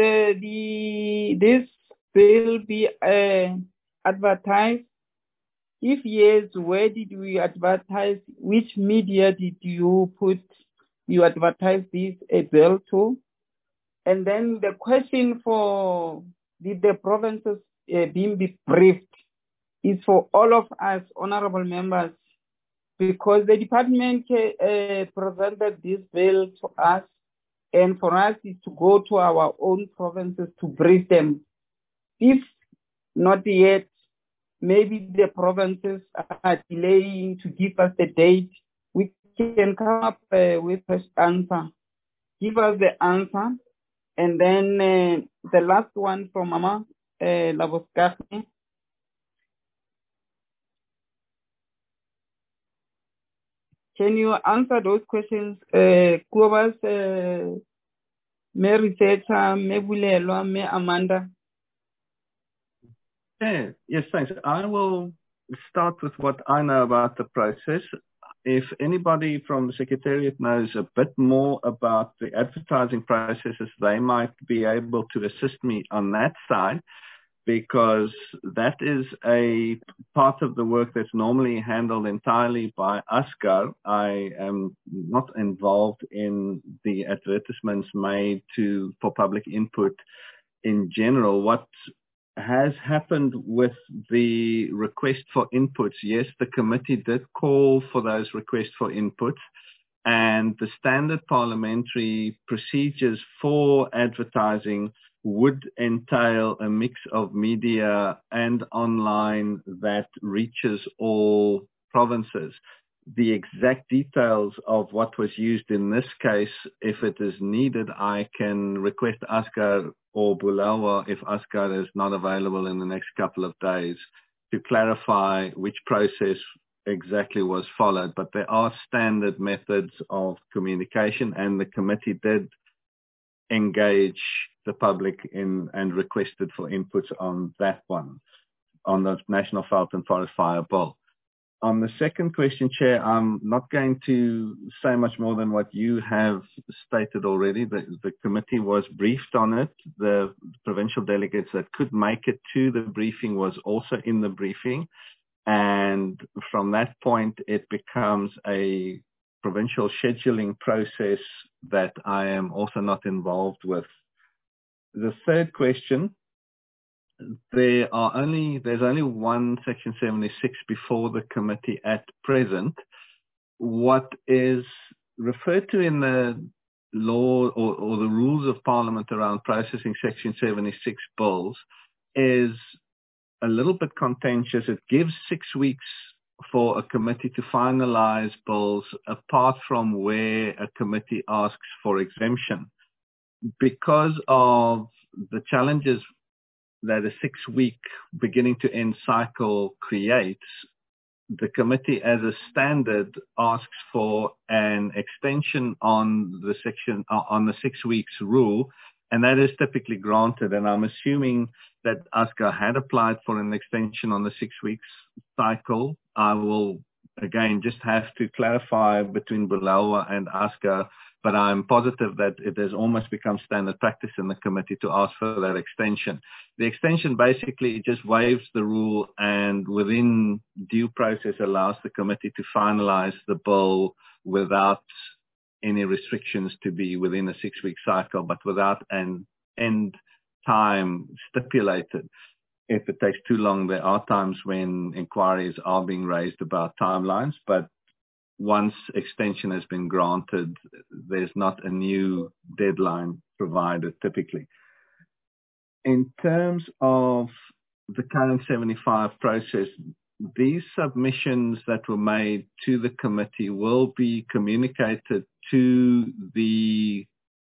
this will be advertised? If yes, where did we advertise? Which media did you put you advertise this bill too. And then the question for did the provinces being briefed is for all of us, honorable members, because the department presented this bill to us, and for us is to go to our own provinces to brief them. If not yet, maybe the provinces are delaying to give us the date, we can come up with an answer. Give us the answer. And then the last one from Mama Laboskaki. Can you answer those questions? Kubas, me researcher, me Bulelwa, me Amanda. Yeah, yes, thanks. I will start with what I know about the process. If anybody from the Secretariat knows a bit more about the advertising processes, they might be able to assist me on that side, because that is a part of the work that's normally handled entirely by ASGAR. I am not involved in the advertisements made for public input in general. What has happened with the request for inputs, yes, the committee did call for those requests for inputs, and the standard parliamentary procedures for advertising would entail a mix of media and online that reaches all provinces. The exact details of what was used in this case, if it is needed, I can request ASGAR or Bulelwa, if ASGAR is not available in the next couple of days, to clarify which process exactly was followed. But there are standard methods of communication, and the committee did engage the public in and requested for inputs on that one, on the National Veld and Forest Fire Bill. On the second question, Chair, I'm not going to say much more than what you have stated already. The committee was briefed on it. The provincial delegates that could make it to the briefing was also in the briefing. And from that point, it becomes a provincial scheduling process that I am also not involved with. The third question, there's only one Section 76 before the committee at present. What is referred to in the law or the rules of Parliament around processing Section 76 bills is a little bit contentious. It gives 6 weeks for a committee to finalize bills, apart from where a committee asks for exemption. Because of the challenges that a 6-week beginning to end cycle creates, the committee as a standard asks for an extension on the 6 weeks rule, and that is typically granted. And I'm assuming that ASGAR had applied for an extension on the 6 weeks cycle. I will again just have to clarify between Bulelwa and ASGAR, but I'm positive that it has almost become standard practice in the committee to ask for that extension. The extension basically just waives the rule and within due process allows the committee to finalize the bill without any restrictions to be within a 6-week cycle, but without an end time stipulated. If it takes too long, there are times when inquiries are being raised about timelines, but once extension has been granted, there's not a new deadline provided typically. In terms of the current 75 process, these submissions that were made to the committee will be communicated to the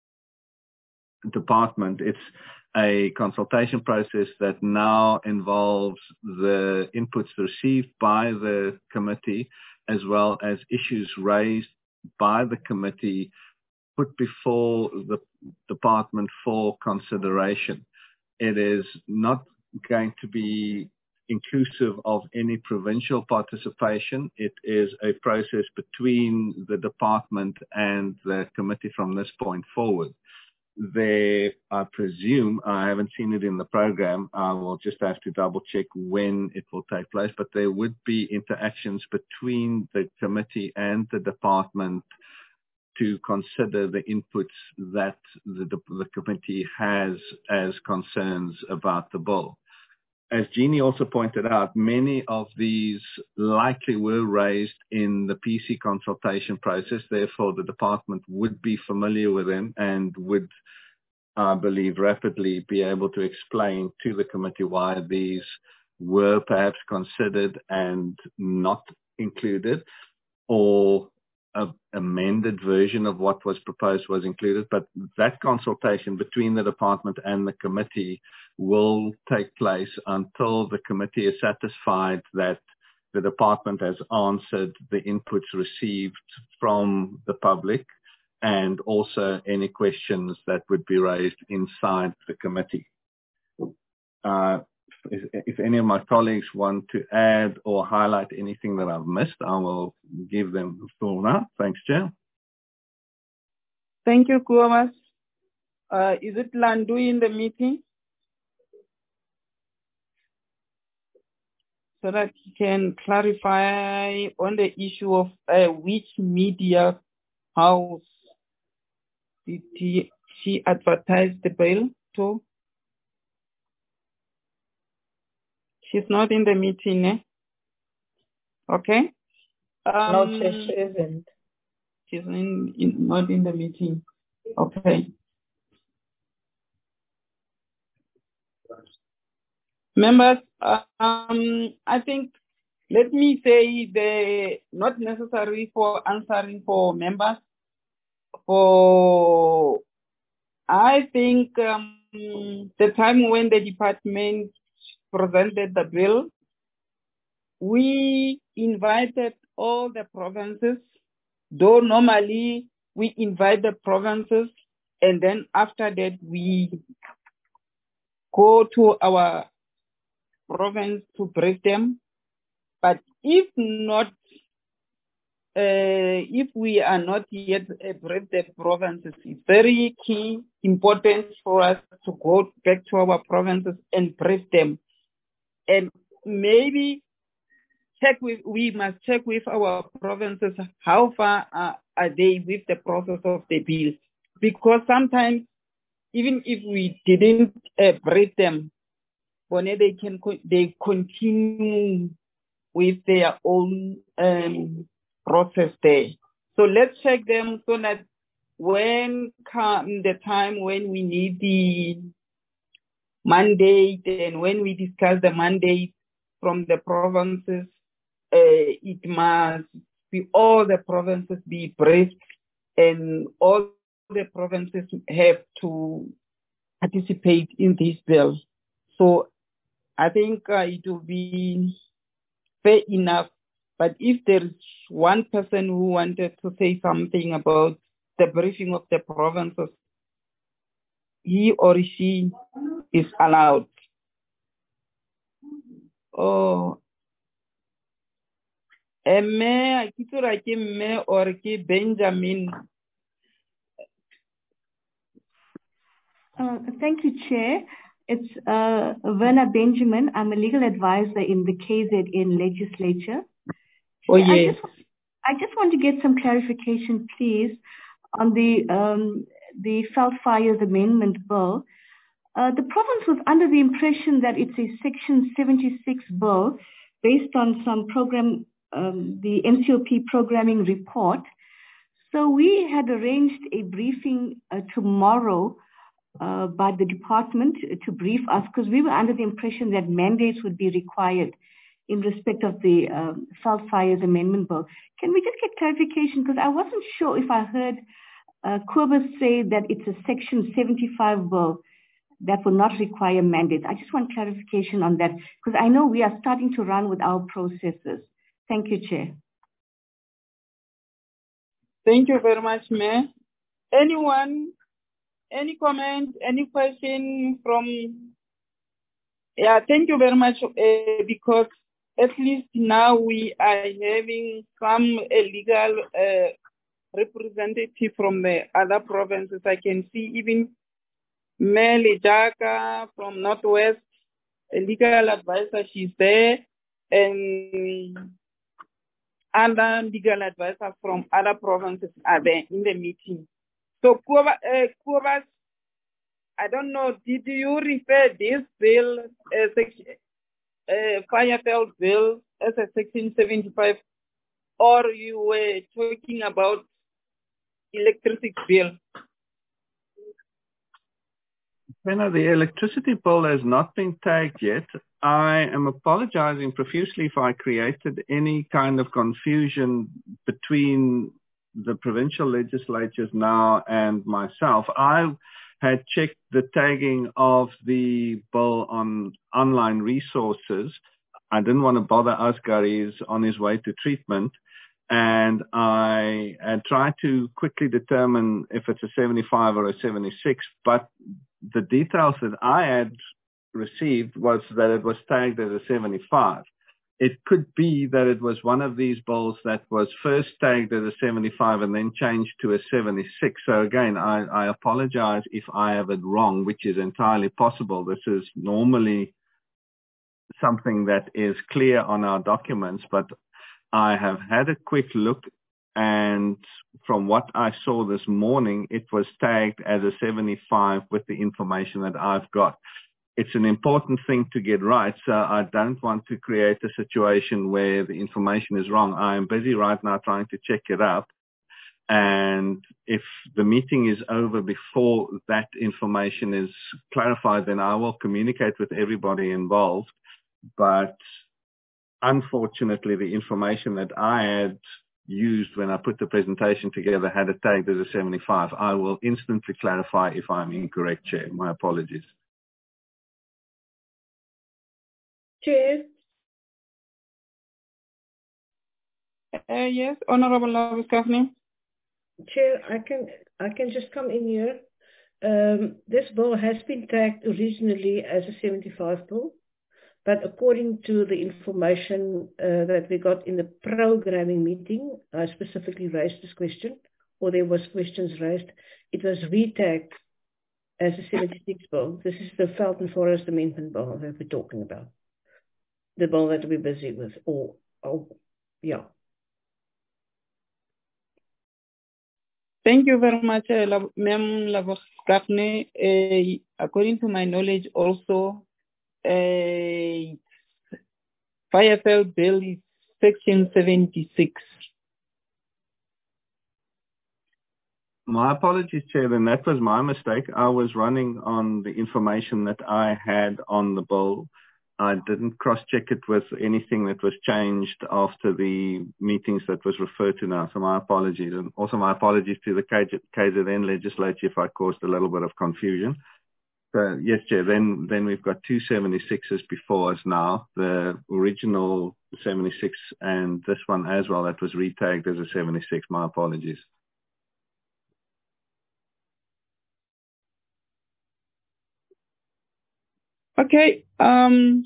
department. It's a consultation process that now involves the inputs received by the committee, as well as issues raised by the committee put before the department for consideration. It is not going to be inclusive of any provincial participation. It is a process between the department and the committee from this point forward. There, I presume, I haven't seen it in the program, I will just have to double check when it will take place, but there would be interactions between the committee and the department to consider the inputs that the committee has as concerns about the bill. As Jeannie also pointed out, many of these likely were raised in the PC consultation process. Therefore, the department would be familiar with them and would, I believe, rapidly be able to explain to the committee why these were perhaps considered and not included, or an amended version of what was proposed was included. But that consultation between the department and the committee will take place until the committee is satisfied that the department has answered the inputs received from the public, and also any questions that would be raised inside the committee. If any of my colleagues want to add or highlight anything that I've missed, I will give them the floor now. Thanks, Chair. Thank you, Kuomas. Is it Landu in the meeting? So that he can clarify on the issue of which media house did she advertise the bill to? She's not in the meeting, eh? Okay. No, she isn't. She's not in the meeting. Okay. Members, I think, let me say, not necessary for answering for members. I think the time when the department presented the bill, we invited all the provinces, though normally we invite the provinces and then after that we go to our province to brief them. But if not, if we are not yet brief the provinces, it's very key, important for us to go back to our provinces and brief them. And maybe we must check with our provinces how far are they with the process of the bill. Because sometimes, even if we didn't brief them, they continue with their own process there. So let's check them so that when come the time when we need the mandate and when we discuss the mandate from the provinces, it must be all the provinces be briefed and all the provinces have to participate in this bill. So I think it will be fair enough. But if there's one person who wanted to say something about the briefing of the provinces, he or she is allowed. Oh, Mme, akitura ke mme or ke Benjamin. Thank you, Chair. It's Verna Benjamin. I'm a legal advisor in the KZN legislature. Oh, yes. I just want to get some clarification, please, on the Veld Fires Amendment Bill. The province was under the impression that it's a Section 76 bill based on some program, the NCOP programming report. So we had arranged a briefing tomorrow by the department to brief us, because we were under the impression that mandates would be required in respect of the Veld Fires Amendment Bill. Can we just get clarification? Because I wasn't sure if I heard Kobus say that it's a Section 75 bill that will not require mandates. I just want clarification on that, because I know we are starting to run with our processes. Thank you, Chair. Thank you very much, Mayor. Anyone? Any comment, any question from? Yeah, thank you very much, because at least now we are having some legal representative from the other provinces. I can see even Mele Jaka from Northwest, a legal advisor, she's there. And other legal advisors from other provinces are there in the meeting. So, Kobas, I don't know, did you refer this bill, Fireveld bill, as a Section 75, or you were talking about electricity bill? The electricity bill has not been tagged yet. I am apologizing profusely if I created any kind of confusion between the provincial legislatures now and myself. I had checked the tagging of the bill on online resources. I didn't want to bother Asghar. He's on his way to treatment. And I had tried to quickly determine if it's a 75 or a 76, but the details that I had received was that it was tagged as a 75. It could be that it was one of these bills that was first tagged as a 75 and then changed to a 76. So again, I apologize if I have it wrong, which is entirely possible. This is normally something that is clear on our documents, but I have had a quick look, and from what I saw this morning, it was tagged as a 75 with the information that I've got. It's an important thing to get right, so I don't want to create a situation where the information is wrong. I'm busy right now trying to check it up, and if the meeting is over before that information is clarified, then I will communicate with everybody involved. But unfortunately, the information that I had used when I put the presentation together had it tagged as a 75. I will instantly clarify if I'm incorrect, Chair. My apologies. Chair? Yes, Honorable Labuschagne. Chair, I can just come in here. This bill has been tagged originally as a 75 bill, but according to the information that we got in the programming meeting, I specifically raised this question, or there was questions raised. It was retagged as a 76 bill. This is the Veld and Forest Amendment bill that we're talking about. The bill that we're busy with, yeah. Thank you very much, Ma'am Labuschagne. According to my knowledge, also, Fireveld bill is Section 76. My apologies, Chair, and that was my mistake. I was running on the information that I had on the bill. I didn't cross-check it with anything that was changed after the meetings that was referred to now. So my apologies. And also my apologies to the KZN legislature if I caused a little bit of confusion. So yes, Chair, then we've got two 76s before us now. The original 76 and this one as well that was retagged as a 76. My apologies. Okay. Ma'am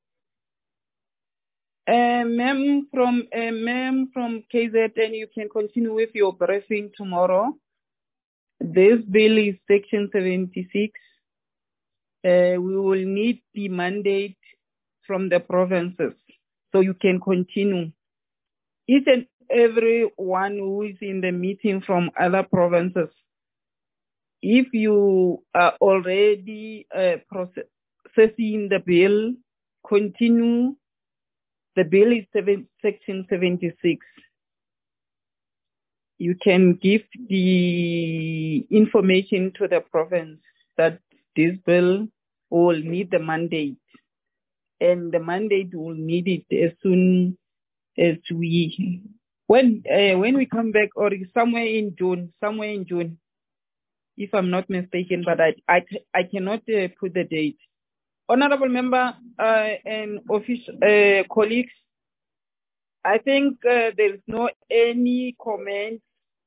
from KZN, you can continue with your briefing tomorrow. This bill is Section 76. We will need the mandate from the provinces, so you can continue. Each and everyone who is in the meeting from other provinces, if you are already processing the bill, continue. The bill is Section 76. You can give the information to the province that this bill will need the mandate, and the mandate will need it as soon as when we come back, or somewhere in June, if I'm not mistaken, but I cannot put the date. Honorable member and official colleagues, I think there is no any comments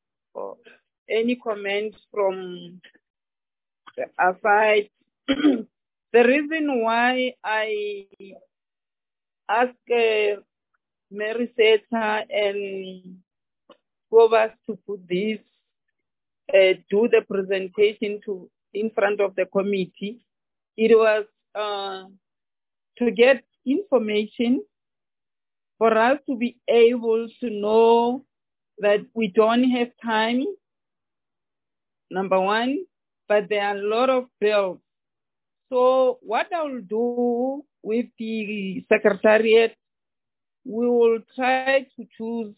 from our side. The reason why I asked Mary Seta and Kobas to put this, do the presentation in front of the committee, it was to get information for us to be able to know that we don't have time, number one, but there are a lot of bills. So what I will do with the Secretariat, we will try to choose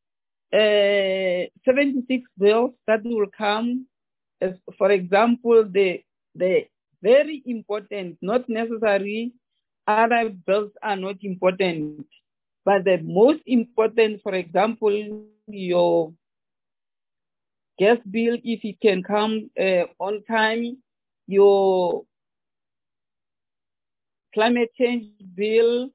76 bills that will come, as, for example, the very important, not necessary, other bills are not important, but the most important, for example, your gas bill, if it can come on time, your climate change bill,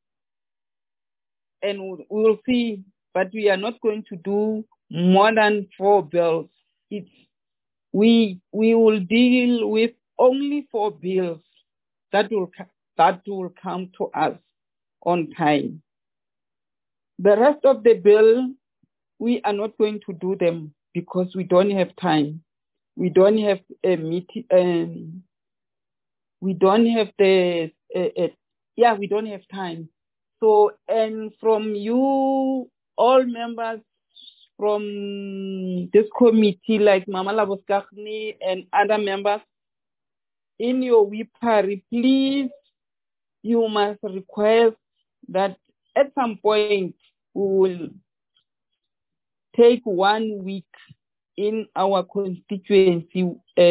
and we'll see, but we are not going to do more than 4 bills. We will deal with only 4 bills that will come to us on time. The rest of the bill, we are not going to do them because we don't have time. We don't have a meeting. We don't have we don't have time. So, and from you, all members from this committee, like Mama Laboskachny and other members, in your WIPARI, please, you must request that at some point we will take 1 week in our constituency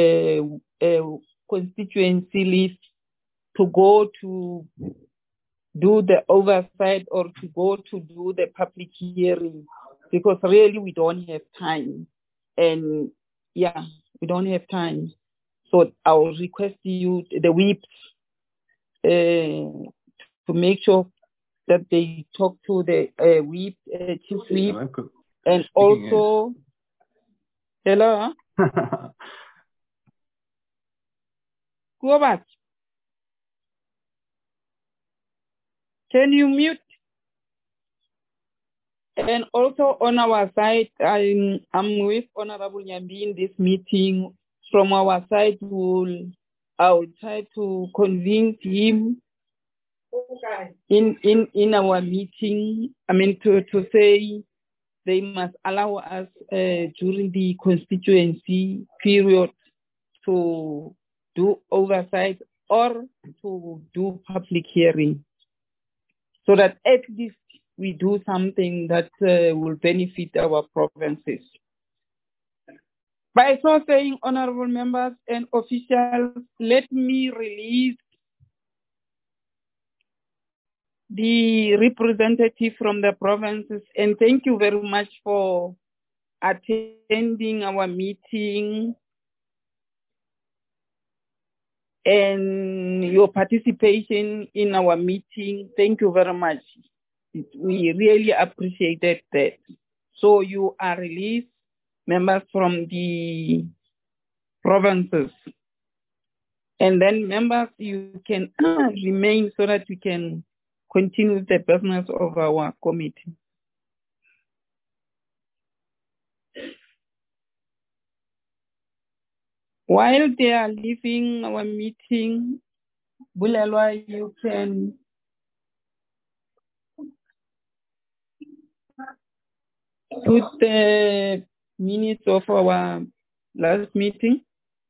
list to go to do the oversight or to go to do the public hearing, because really we don't have time. And yeah, we don't have time. So I will request you, the whips, to make sure that they talk to the whip, chief whip, and also, hello? Go back. Can you mute? And also on our side, I'm with Honorable Nyambi in this meeting. From our side, I will try to convince him in our meeting. I mean, to say they must allow us during the constituency period to do oversight or to do public hearing, so that at least we do something that will benefit our provinces. By so saying, honorable members and officials, let me release the representative from the provinces, and thank you very much for attending our meeting and your participation in our meeting. Thank you very much. We really appreciated that. So you are released, members from the provinces. And then members, you can remain so that we can continue the business of our committee. While they are leaving our meeting, Bulelwa, you can put the minutes of our last meeting.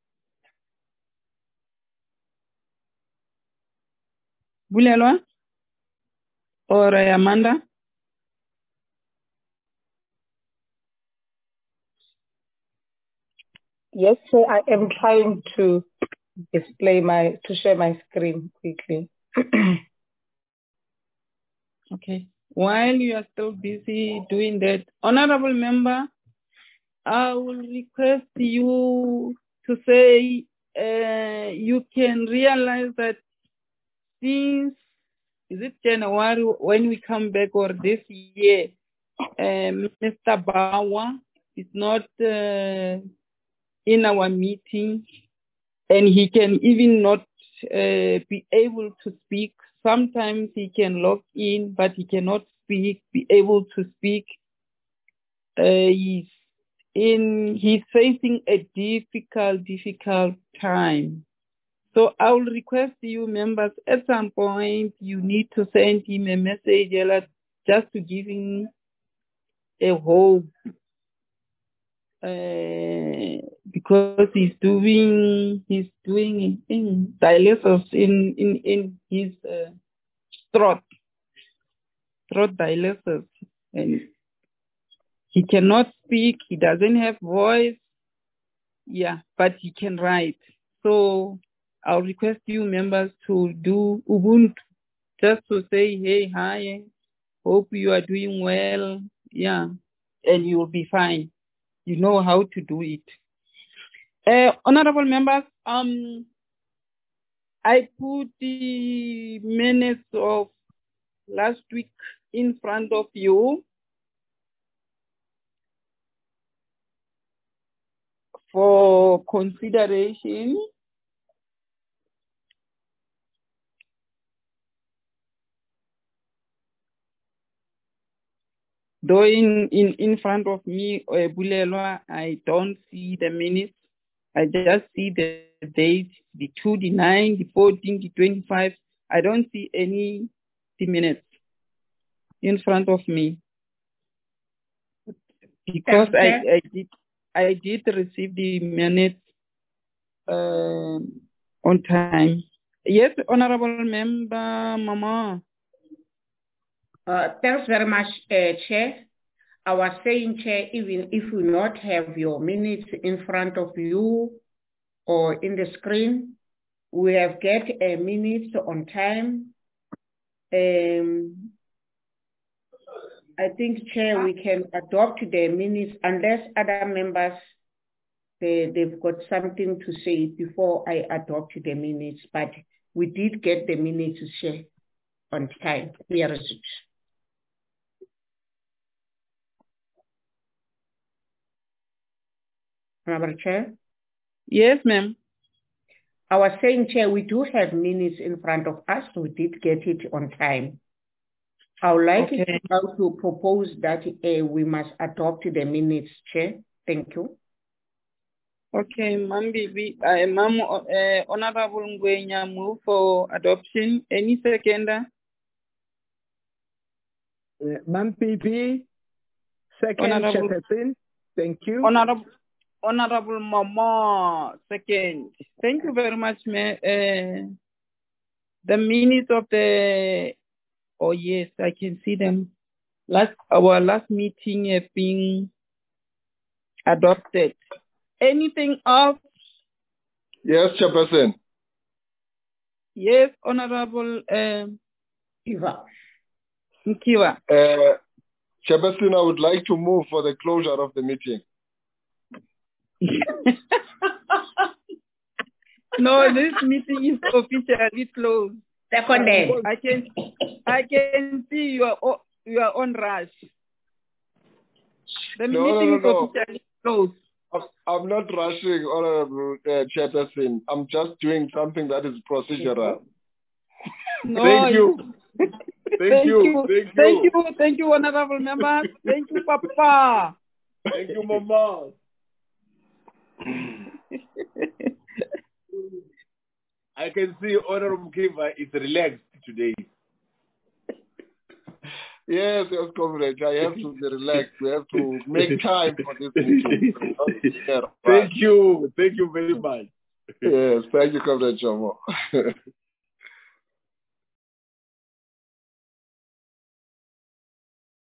Bulelwa or Amanda? Yes, so I am trying to share my screen quickly. Okay. While you are still busy doing that, honorable member, I will request you to say you can realize that since, is it January when we come back, or this year, Mr. Bawa is not in our meeting, and he can even not be able to speak. Sometimes he can log in, but he cannot be able to speak. He's facing a difficult time. So I will request you members, at some point, you need to send him a message just to give him a hope, because he's doing dialysis in his throat dialysis, and he cannot speak. He doesn't have voice. Yeah, but he can write. So I'll request you members to do Ubuntu, just to say, hey, hi, hope you are doing well. Yeah, and you will be fine. You know how to do it. Honorable members, I put the minutes of last week in front of you for consideration. Though in front of me, Bulelwa, I don't see the minutes. I just see the date, the 2, the 9, the 14, the 25. I don't see any minutes in front of me. Because I did receive the minutes on time. Yes, Honorable Member Mama. Thanks very much, Chair. I was saying, Chair, even if you not have your minutes in front of you or in the screen, we have get a minute on time. I think, Chair, we can adopt the minutes unless other members, they've got something to say before I adopt the minutes, but we did get the minutes, Chair, on time. Here is it. Honorable Chair? Yes, ma'am. I was saying, Chair, we do have minutes in front of us. We did get it on time. I would like to propose that we must adopt the minutes, Chair. Thank you. Okay, Ma'am Bibi, Ma'am Honorable Ngwenya, move for adoption. Any seconder? Ma'am Bibi, second, Chairperson. Thank you. Honorable Mama, second. Thank you very much, ma'am. The minutes of the, oh yes, I can see them. Our last meeting have been adopted. Anything else? Yes, Chairperson. Yes, Honorable Nkiva. Chairperson, I would like to move for the closure of the meeting. No, this meeting is officially closed. Seconded. I can see you are on rush. The meeting is officially closed. I'm not rushing, Honorable Chairperson. I'm just doing something that is procedural. No, Thank you. Thank you, Honorable Member. Thank you, Papa. Thank you, Mama. I can see Honorable Kiva is relaxed today. Yes, comrade. I have to be relaxed. We have to make time for this meeting. Thank you. Thank you very much. Yes, thank you, Comrade Jomo.